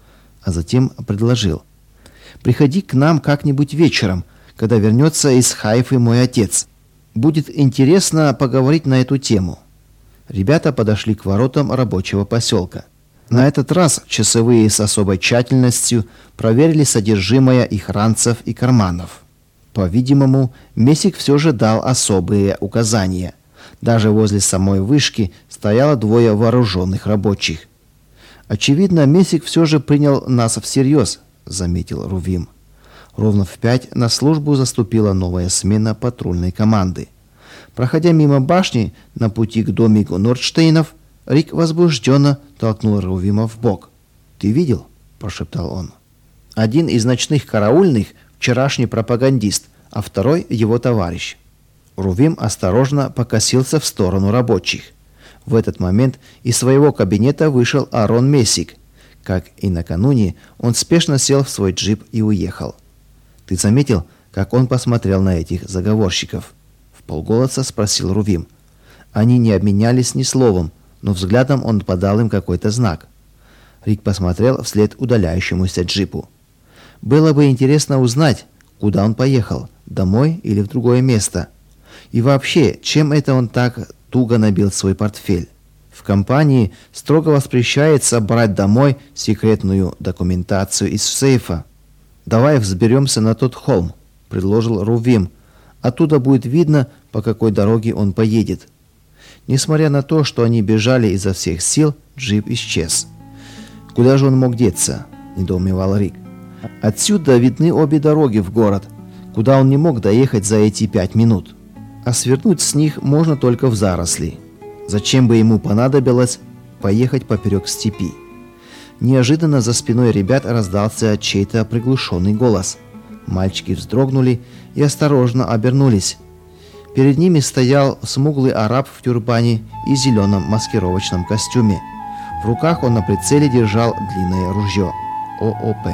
А затем предложил. «Приходи к нам как-нибудь вечером, когда вернется из Хайфы мой отец. Будет интересно поговорить на эту тему». Ребята подошли к воротам рабочего поселка. На этот раз часовые с особой тщательностью проверили содержимое их ранцев и карманов. По-видимому, Месик все же дал особые указания. Даже возле самой вышки стояло двое вооруженных рабочих. «Очевидно, Месик все же принял нас всерьез», — заметил Рувим. Ровно в 5 на службу заступила новая смена патрульной команды. Проходя мимо башни на пути к домику Нордштейнов, Рик возбужденно толкнул Рувима в бок. «Ты видел?» – прошептал он. «Один из ночных караульных – вчерашний пропагандист, а второй – его товарищ». Рувим осторожно покосился в сторону рабочих. В этот момент из своего кабинета вышел Аарон Месик. Как и накануне, он спешно сел в свой джип и уехал. «Ты заметил, как он посмотрел на этих заговорщиков?» – вполголоса спросил Рувим. Они не обменялись ни словом, но взглядом он подал им какой-то знак. Рик посмотрел вслед удаляющемуся джипу. Было бы интересно узнать, куда он поехал, домой или в другое место. И вообще, чем это он так туго набил свой портфель? В компании строго воспрещается брать домой секретную документацию из сейфа. «Давай взберемся на тот холм», — предложил Рувим. «Оттуда будет видно, по какой дороге он поедет». Несмотря на то, что они бежали изо всех сил, джип исчез. «Куда же он мог деться?» – недоумевал Рик. «Отсюда видны обе дороги в город, куда он не мог доехать за эти 5 минут. А свернуть с них можно только в заросли. Зачем бы ему понадобилось поехать поперек степи?» Неожиданно за спиной ребят раздался чей-то приглушенный голос. Мальчики вздрогнули и осторожно обернулись. Перед ними стоял смуглый араб в тюрбане и зеленом маскировочном костюме. В руках он на прицеле держал длинное ружье ООП.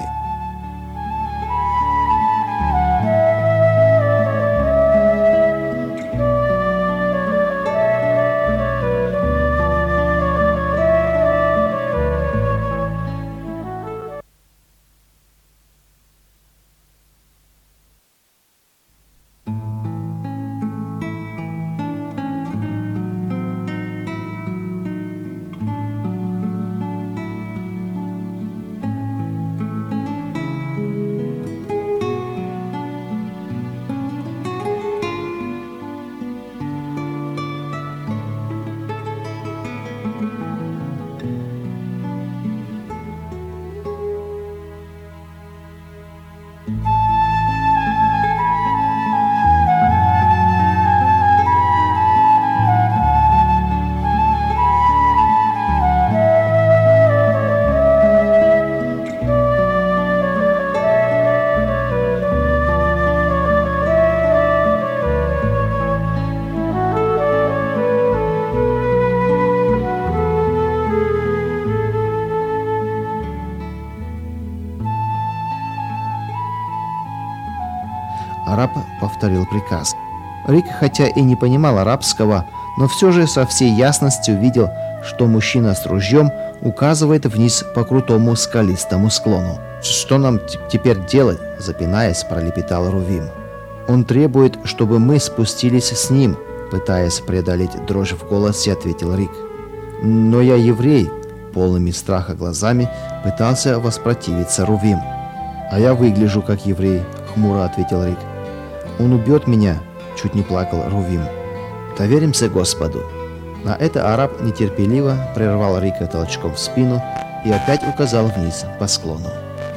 Араб повторил приказ. Рик, хотя и не понимал арабского, но все же со всей ясностью видел, что мужчина с ружьем указывает вниз по крутому скалистому склону. «Что нам теперь делать?» – запинаясь, пролепетал Рувим. «Он требует, чтобы мы спустились с ним», – пытаясь преодолеть дрожь в голосе, ответил Рик. «Но я еврей», – полными страха глазами пытался воспротивиться Рувим. «А я выгляжу как еврей», – хмуро ответил Рик. «Он убьет меня», – чуть не плакал Рувим. «Доверимся Господу». На это араб нетерпеливо прервал Рика толчком в спину и опять указал вниз по склону.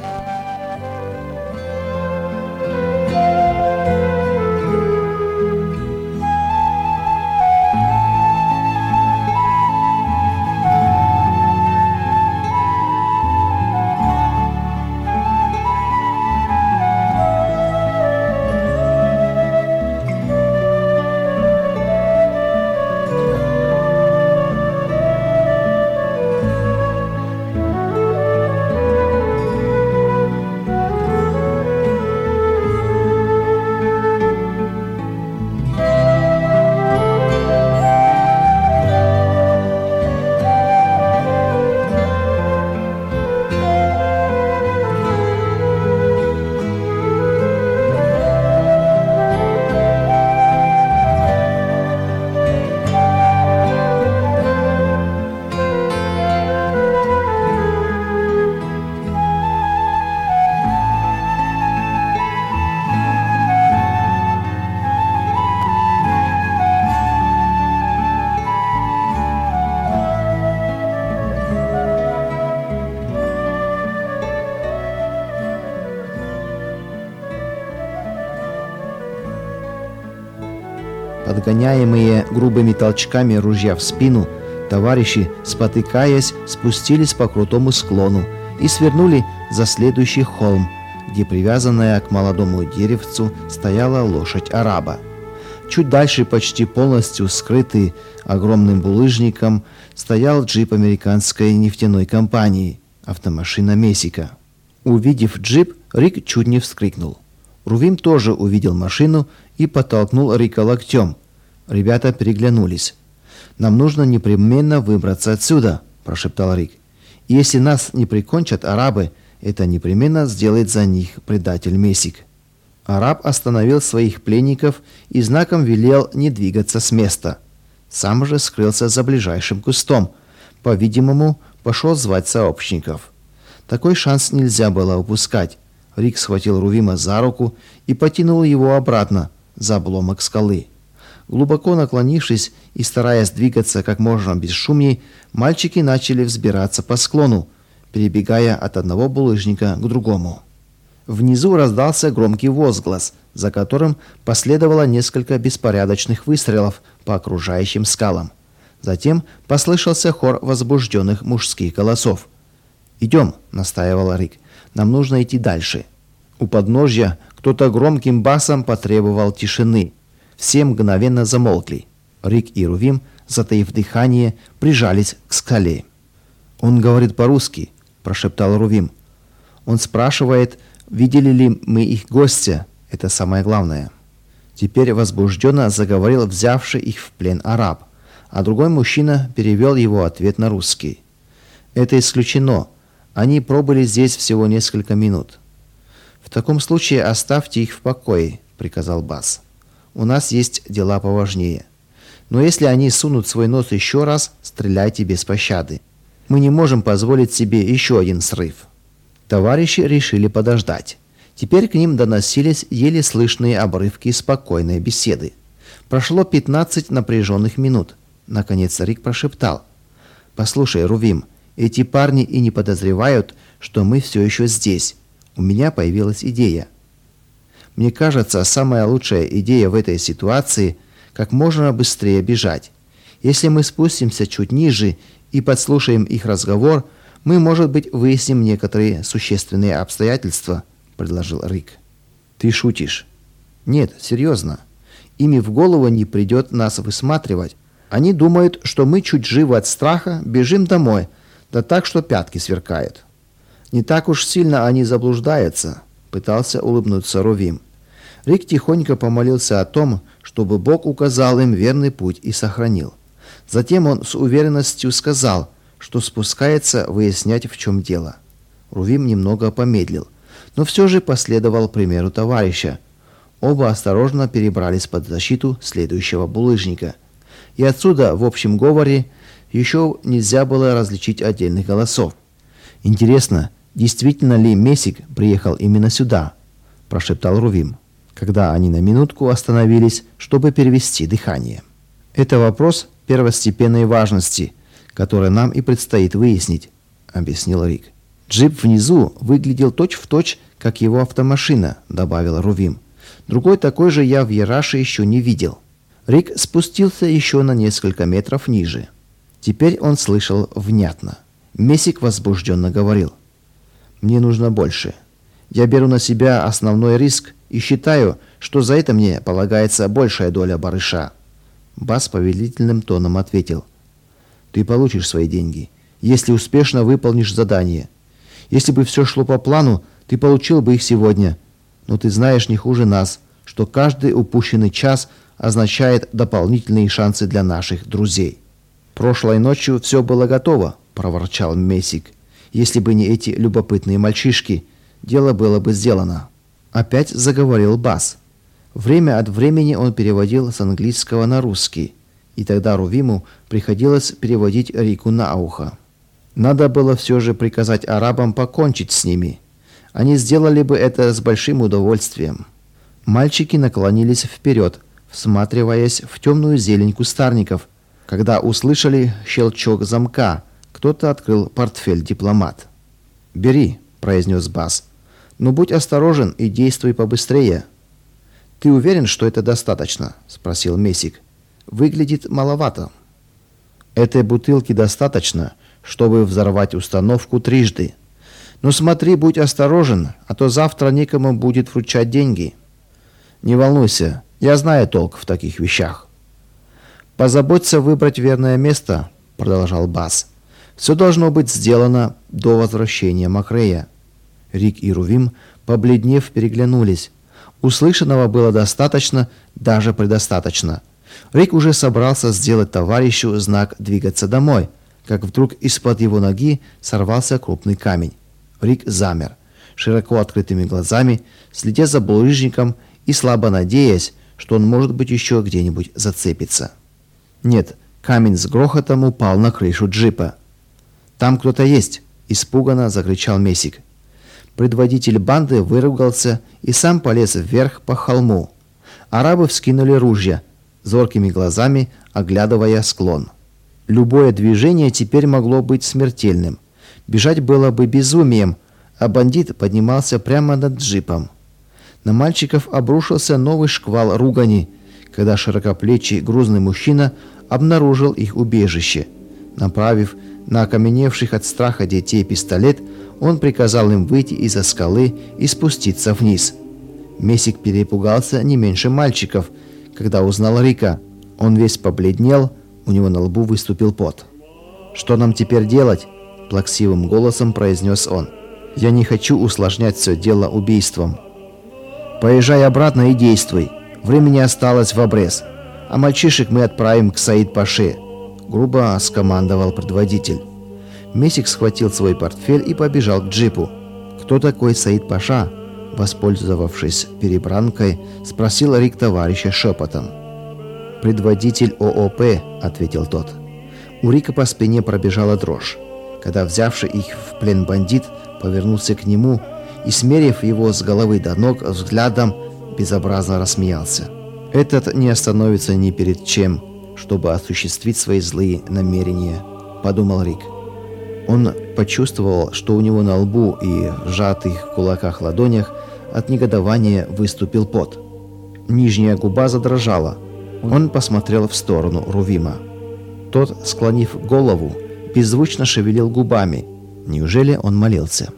Подгоняемые грубыми толчками ружья в спину, товарищи, спотыкаясь, спустились по крутому склону и свернули за следующий холм, где привязанная к молодому деревцу стояла лошадь араба. Чуть дальше, почти полностью скрытый огромным булыжником, стоял джип американской нефтяной компании, автомашина Месика. Увидев джип, Рик чуть не вскрикнул. Рувим тоже увидел машину и подтолкнул Рика локтем. Ребята переглянулись. «Нам нужно непременно выбраться отсюда», – прошептал Рик. «И если нас не прикончат арабы, это непременно сделает за них предатель Месик». Араб остановил своих пленников и знаком велел не двигаться с места. Сам же скрылся за ближайшим кустом. По-видимому, пошел звать сообщников. Такой шанс нельзя было упускать. Рик схватил Рувима за руку и потянул его обратно, за обломок скалы. Глубоко наклонившись и стараясь двигаться как можно бесшумней, мальчики начали взбираться по склону, перебегая от одного булыжника к другому. Внизу раздался громкий возглас, за которым последовало несколько беспорядочных выстрелов по окружающим скалам. Затем послышался хор возбужденных мужских голосов. «Идем», — настаивал Рик, — «нам нужно идти дальше». У подножья кто-то громким басом потребовал тишины. Все мгновенно замолкли. Рик и Рувим, затаив дыхание, прижались к скале. «Он говорит по-русски», – прошептал Рувим. «Он спрашивает, видели ли мы их гостя. Это самое главное». Теперь возбужденно заговорил взявший их в плен араб, а другой мужчина перевел его ответ на русский. «Это исключено. Они пробыли здесь всего несколько минут». «В таком случае оставьте их в покое», – приказал Бас. «У нас есть дела поважнее. Но если они сунут свой нос еще раз, стреляйте без пощады. Мы не можем позволить себе еще один срыв». Товарищи решили подождать. Теперь к ним доносились еле слышные обрывки спокойной беседы. Прошло 15 напряженных минут. Наконец Рик прошептал: «Послушай, Рувим, эти парни и не подозревают, что мы все еще здесь. У меня появилась идея. Мне кажется, самая лучшая идея в этой ситуации – как можно быстрее бежать. Если мы спустимся чуть ниже и подслушаем их разговор, мы, может быть, выясним некоторые существенные обстоятельства», – предложил Рик. «Ты шутишь?» «Нет, серьезно. Ими в голову не придет нас высматривать. Они думают, что мы чуть живы от страха, бежим домой, да так, что пятки сверкают». «Не так уж сильно они заблуждаются», – пытался улыбнуться Рувим. Рик тихонько помолился о том, чтобы Бог указал им верный путь и сохранил. Затем он с уверенностью сказал, что спускается выяснять, в чем дело. Рувим немного помедлил, но все же последовал примеру товарища. Оба осторожно перебрались под защиту следующего булыжника. И отсюда, в общем говоре, еще нельзя было различить отдельных голосов. «Интересно, действительно ли Месик приехал именно сюда?» – прошептал Рувим, когда они на минутку остановились, чтобы перевести дыхание. «Это вопрос первостепенной важности, который нам и предстоит выяснить», – — объяснил Рик. «Джип внизу выглядел точь-в-точь, как его автомашина», — добавил Рувим. «Другой такой же я в Яраше еще не видел». Рик спустился еще на несколько метров ниже. Теперь он слышал внятно. Месик возбужденно говорил: «Мне нужно больше. Я беру на себя основной риск и считаю, что за это мне полагается большая доля барыша». Бас повелительным тоном ответил: «Ты получишь свои деньги, если успешно выполнишь задание. Если бы все шло по плану, ты получил бы их сегодня. Но ты знаешь не хуже нас, что каждый упущенный час означает дополнительные шансы для наших друзей». «Прошлой ночью все было готово», — проворчал Месик. «Если бы не эти любопытные мальчишки, дело было бы сделано». Опять заговорил Бас. Время от времени он переводил с английского на русский, и тогда Рувиму приходилось переводить Рику на ухо. Надо было все же приказать арабам покончить с ними. Они сделали бы это с большим удовольствием. Мальчики наклонились вперед, всматриваясь в темную зелень кустарников. Когда услышали щелчок замка, кто-то открыл портфель дипломат. «Бери», — произнес Бас. «Но будь осторожен и действуй побыстрее». «Ты уверен, что это достаточно?» — спросил Месик. «Выглядит маловато». «Этой бутылки достаточно, чтобы взорвать установку трижды. Но смотри, будь осторожен, а то завтра некому будет вручать деньги». «Не волнуйся, я знаю толк в таких вещах». «Позаботься выбрать верное место», — продолжал Бас. «Все должно быть сделано до возвращения Макрея». Рик и Рувим, побледнев, переглянулись. Услышанного было достаточно, даже предостаточно. Рик уже собрался сделать товарищу знак «двигаться домой», как вдруг из-под его ноги сорвался крупный камень. Рик замер, широко открытыми глазами, следя за булыжником и слабо надеясь, что он, может быть, еще где-нибудь зацепится. Нет, камень с грохотом упал на крышу джипа. «Там кто-то есть!» — испуганно закричал Месик. Предводитель банды выругался и сам полез вверх по холму. Арабы вскинули ружья, зоркими глазами оглядывая склон. Любое движение теперь могло быть смертельным. Бежать было бы безумием, а бандит поднимался прямо над джипом. На мальчиков обрушился новый шквал ругани, когда широкоплечий грузный мужчина обнаружил их убежище. Направив на окаменевших от страха детей пистолет, он приказал им выйти из-за скалы и спуститься вниз. Месик перепугался не меньше мальчиков, когда узнал Рика. Он весь побледнел, у него на лбу выступил пот. «Что нам теперь делать?» – плаксивым голосом произнес он. «Я не хочу усложнять все дело убийством». «Поезжай обратно и действуй. Времени осталось в обрез. А мальчишек мы отправим к Саид-Паше», — грубо скомандовал предводитель. Месик схватил свой портфель и побежал к джипу. «Кто такой Саид-Паша?» — воспользовавшись перебранкой, спросил Рик товарища шепотом. «Предводитель ООП», — ответил тот. У Рика по спине пробежала дрожь, когда взявший их в плен бандит повернулся к нему и, смерив его с головы до ног взглядом, безобразно рассмеялся. «Этот не остановится ни перед чем, чтобы осуществить свои злые намерения», — подумал Рик. Он почувствовал, что у него на лбу и сжатых в кулаках ладонях от негодования выступил пот. Нижняя губа задрожала. Он посмотрел в сторону Рувима. Тот, склонив голову, беззвучно шевелил губами. Неужели он молился?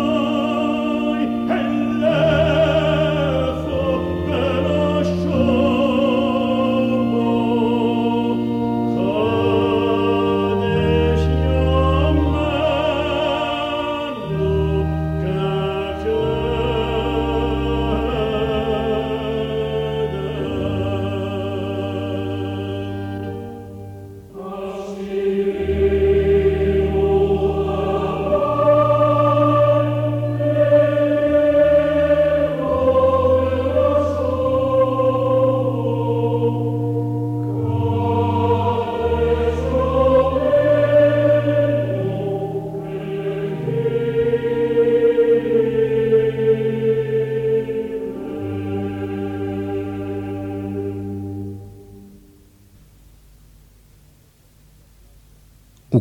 Show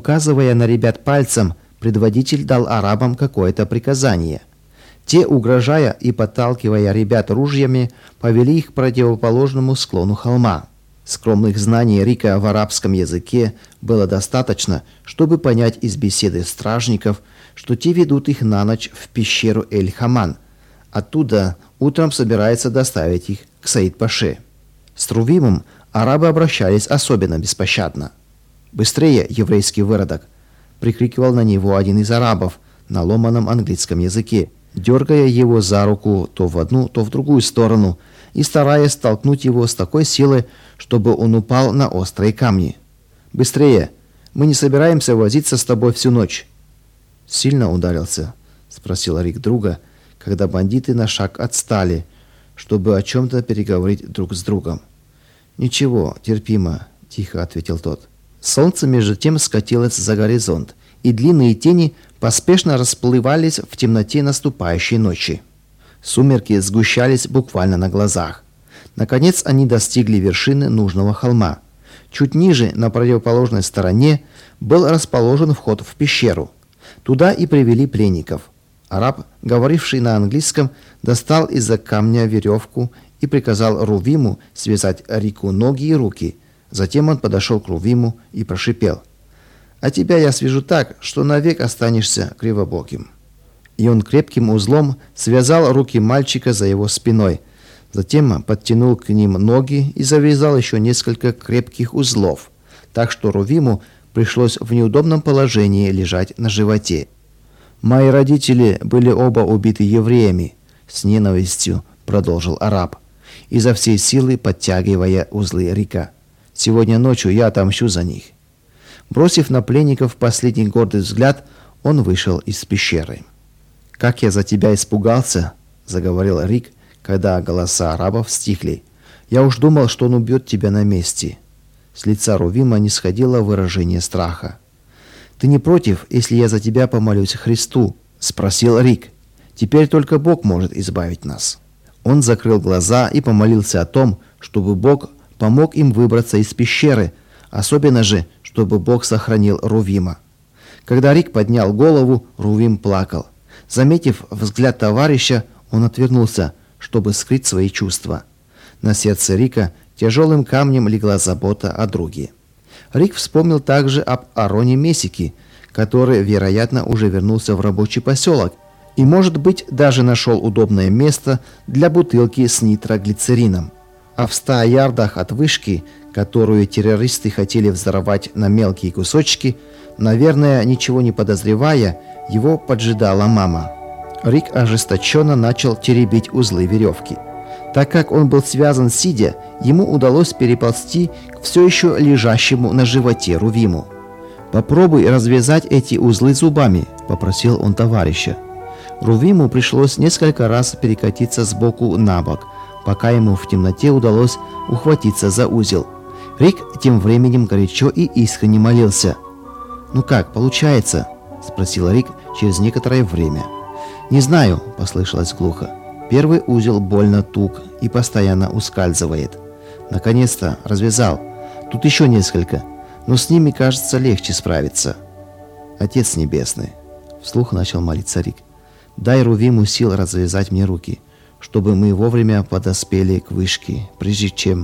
Указывая на ребят пальцем, предводитель дал арабам какое-то приказание. Те, угрожая и подталкивая ребят ружьями, повели их к противоположному склону холма. Скромных знаний Рика в арабском языке было достаточно, чтобы понять из беседы стражников, что те ведут их на ночь в пещеру Эль-Хаман. Оттуда утром собирается доставить их к Саид-Паше. С Рувимом арабы обращались особенно беспощадно. «Быстрее, еврейский выродок!» — прикрикивал на него один из арабов на ломаном английском языке, дергая его за руку то в одну, то в другую сторону и стараясь столкнуть его с такой силой, чтобы он упал на острые камни. «Быстрее! Мы не собираемся возиться с тобой всю ночь!» «Сильно ударился?» — спросил Рик друга, когда бандиты на шаг отстали, чтобы о чем-то переговорить друг с другом. «Ничего, терпимо», — тихо ответил тот. Солнце между тем скатилось за горизонт, и длинные тени поспешно расплывались в темноте наступающей ночи. Сумерки сгущались буквально на глазах. Наконец они достигли вершины нужного холма. Чуть ниже, на противоположной стороне, был расположен вход в пещеру. Туда и привели пленников. Араб, говоривший на английском, достал из-за камня веревку и приказал Рувиму связать Рику ноги и руки. Затем он подошел к Рувиму и прошипел: «А тебя я свяжу так, что навек останешься кривобоким». И он крепким узлом связал руки мальчика за его спиной. Затем подтянул к ним ноги и завязал еще несколько крепких узлов, так что Рувиму пришлось в неудобном положении лежать на животе. «Мои родители были оба убиты евреями», — с ненавистью продолжил араб, изо всей силы подтягивая узлы Рика. «Сегодня ночью я отомщу за них». Бросив на пленников последний гордый взгляд, он вышел из пещеры. «Как я за тебя испугался», — заговорил Рик, когда голоса арабов стихли. «Я уж думал, что он убьет тебя на месте». С лица Рувима не сходило выражение страха. «Ты не против, если я за тебя помолюсь Христу?» — спросил Рик. «Теперь только Бог может избавить нас». Он закрыл глаза и помолился о том, чтобы Бог помог им выбраться из пещеры, особенно же, чтобы Бог сохранил Рувима. Когда Рик поднял голову, Рувим плакал. Заметив взгляд товарища, он отвернулся, чтобы скрыть свои чувства. На сердце Рика тяжелым камнем легла забота о друге. Рик вспомнил также об Ароне Месике, который, вероятно, уже вернулся в рабочий поселок и, может быть, даже нашел удобное место для бутылки с нитроглицерином. А в 100 ярдах от вышки, которую террористы хотели взорвать на мелкие кусочки, наверное, ничего не подозревая, его поджидала мама. Рик ожесточенно начал теребить узлы веревки. Так как он был связан сидя, ему удалось переползти к все еще лежащему на животе Рувиму. «Попробуй развязать эти узлы зубами», — попросил он товарища. Рувиму пришлось несколько раз перекатиться сбоку на бок, пока ему в темноте удалось ухватиться за узел. Рик тем временем горячо и искренне молился. «Ну как, получается?» — спросил Рик через некоторое время. «Не знаю», — послышалось глухо. «Первый узел больно туг и постоянно ускальзывает. Наконец-то развязал. Тут еще несколько, но с ними, кажется, легче справиться». «Отец Небесный», — вслух начал молиться Рик, — «дай Рувиму сил развязать мне руки, чтобы мы вовремя подоспели к вышке, прежде чем...»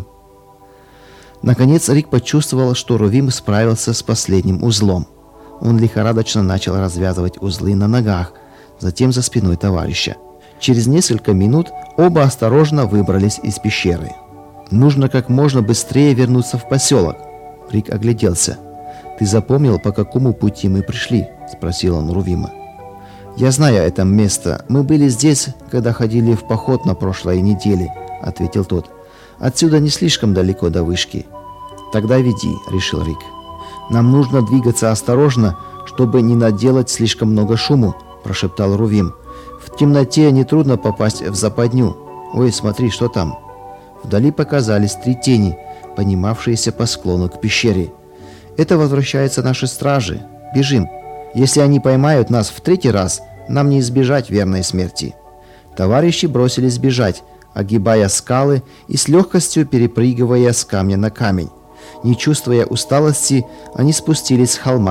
Наконец Рик почувствовал, что Рувим справился с последним узлом. Он лихорадочно начал развязывать узлы на ногах, затем за спиной товарища. Через несколько минут оба осторожно выбрались из пещеры. «Нужно как можно быстрее вернуться в поселок». Рик огляделся. «Ты запомнил, по какому пути мы пришли?» — спросил он Рувима. «Я знаю это место. Мы были здесь, когда ходили в поход на прошлой неделе», — ответил тот. «Отсюда не слишком далеко до вышки». «Тогда веди», — решил Рик. «Нам нужно двигаться осторожно, чтобы не наделать слишком много шуму», — прошептал Рувим. «В темноте нетрудно попасть в западню. Ой, смотри, что там». Вдали показались 3 тени, поднимавшиеся по склону к пещере. «Это возвращаются наши стражи. Бежим. Если они поймают нас в 3-й раз, нам не избежать верной смерти». Товарищи бросились бежать, огибая скалы и с легкостью перепрыгивая с камня на камень. Не чувствуя усталости, они спустились с холма,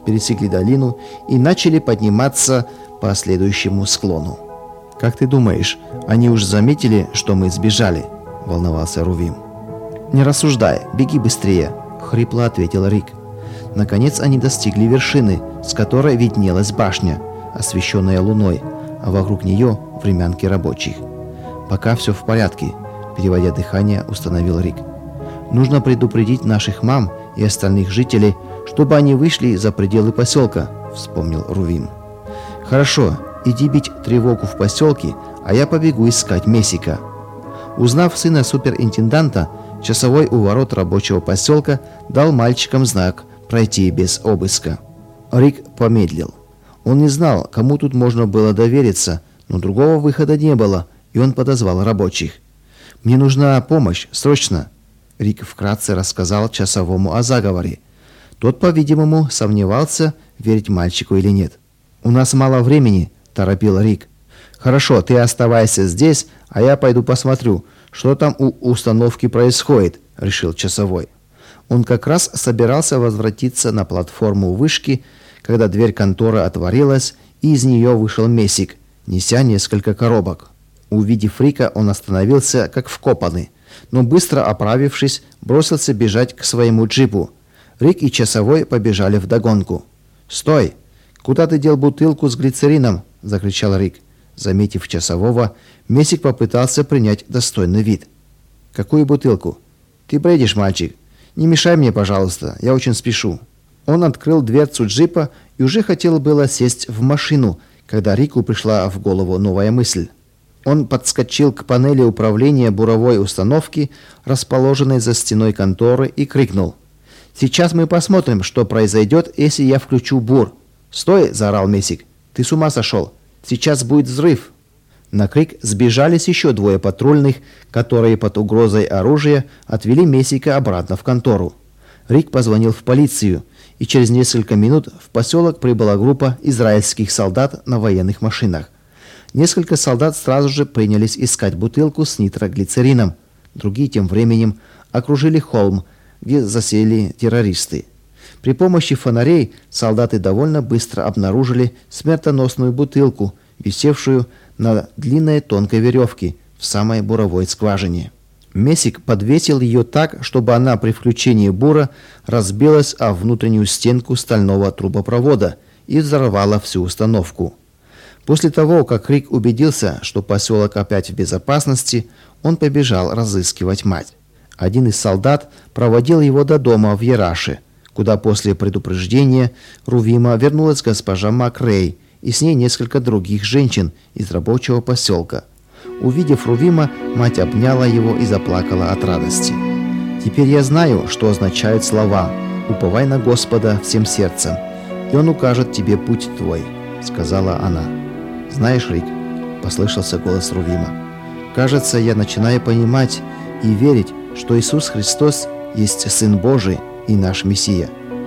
пересекли долину и начали подниматься по следующему склону. «Как ты думаешь, они уж заметили, что мы сбежали?» – волновался Рувим. «Не рассуждай, беги быстрее», – хрипло ответил Рик. Наконец они достигли вершины, с которой виднелась башня, освещенная луной, а вокруг нее времянки рабочих. «Пока все в порядке», – переводя дыхание, установил Рик. «Нужно предупредить наших мам и остальных жителей, чтобы они вышли за пределы поселка», – вспомнил Рувим. «Хорошо, иди бить тревогу в поселке, а я побегу искать Месика». Узнав сына суперинтенданта, часовой у ворот рабочего поселка дал мальчикам знак пройти без обыска. Рик помедлил. Он не знал, кому тут можно было довериться, но другого выхода не было, и он подозвал рабочих. «Мне нужна помощь, срочно!» Рик вкратце рассказал часовому о заговоре. Тот, по-видимому, сомневался, верить мальчику или нет. «У нас мало времени», – торопил Рик. «Хорошо, ты оставайся здесь, а я пойду посмотрю, что там у установки происходит», – решил часовой. Он как раз собирался возвратиться на платформу вышки, когда дверь конторы отворилась, и из нее вышел Месик, неся несколько коробок. Увидев Рика, он остановился, как вкопанный, но быстро оправившись, бросился бежать к своему джипу. Рик и часовой побежали вдогонку. «Стой! Куда ты дел бутылку с глицерином?» – закричал Рик. Заметив часового, Месик попытался принять достойный вид. «Какую бутылку?» «Ты бредишь, мальчик. Не мешай мне, пожалуйста, я очень спешу». Он открыл дверцу джипа и уже хотел было сесть в машину, когда Рику пришла в голову новая мысль. Он подскочил к панели управления буровой установки, расположенной за стеной конторы, и крикнул: «Сейчас мы посмотрим, что произойдет, если я включу бур». «Стой!» – заорал Месик. «Ты с ума сошел? Сейчас будет взрыв!» На крик сбежались еще двое патрульных, которые под угрозой оружия отвели Месика обратно в контору. Рик позвонил в полицию, и через несколько минут в поселок прибыла группа израильских солдат на военных машинах. Несколько солдат сразу же принялись искать бутылку с нитроглицерином. Другие тем временем окружили холм, где засели террористы. При помощи фонарей солдаты довольно быстро обнаружили смертоносную бутылку, висевшую на длинной тонкой веревке в самой буровой скважине. Месик подвесил ее так, чтобы она при включении бура разбилась о внутреннюю стенку стального трубопровода и взорвала всю установку. После того, как Рик убедился, что поселок опять в безопасности, он побежал разыскивать мать. Один из солдат проводил его до дома в Яраше, куда после предупреждения Рувима вернулась госпожа Макрей и с ней несколько других женщин из рабочего поселка. Увидев Рувима, мать обняла его и заплакала от радости. «Теперь я знаю, что означают слова «Уповай на Господа всем сердцем, и Он укажет тебе путь твой», — сказала она. «Знаешь, Рик», — послышался голос Рувима, — «кажется, я начинаю понимать и верить, что Иисус Христос есть Сын Божий и наш Мессия.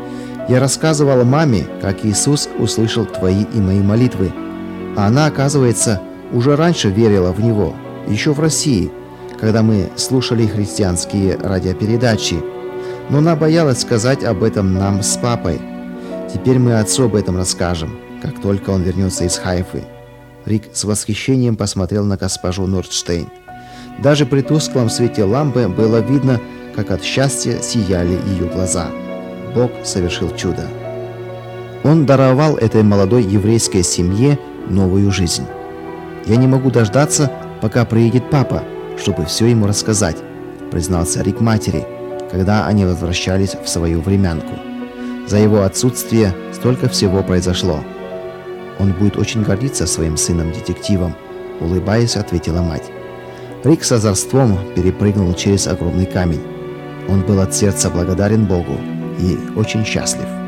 Я рассказывала маме, как Иисус услышал твои и мои молитвы, а она, оказывается, уже раньше верила в Него, еще в России, когда мы слушали христианские радиопередачи, но она боялась сказать об этом нам с папой. Теперь мы отцу об этом расскажем, как только он вернется из Хайфы». Рик с восхищением посмотрел на госпожу Нордштейн. Даже при тусклом свете лампы было видно, как от счастья сияли ее глаза. Бог совершил чудо. Он даровал этой молодой еврейской семье новую жизнь. «Я не могу дождаться, пока приедет папа, чтобы все ему рассказать», признался Рик матери, когда они возвращались в свою времянку. «За его отсутствие столько всего произошло. Он будет очень гордиться своим сыном-детективом», улыбаясь, ответила мать. Рик с озорством перепрыгнул через огромный камень. Он был от сердца благодарен Богу и очень счастлив.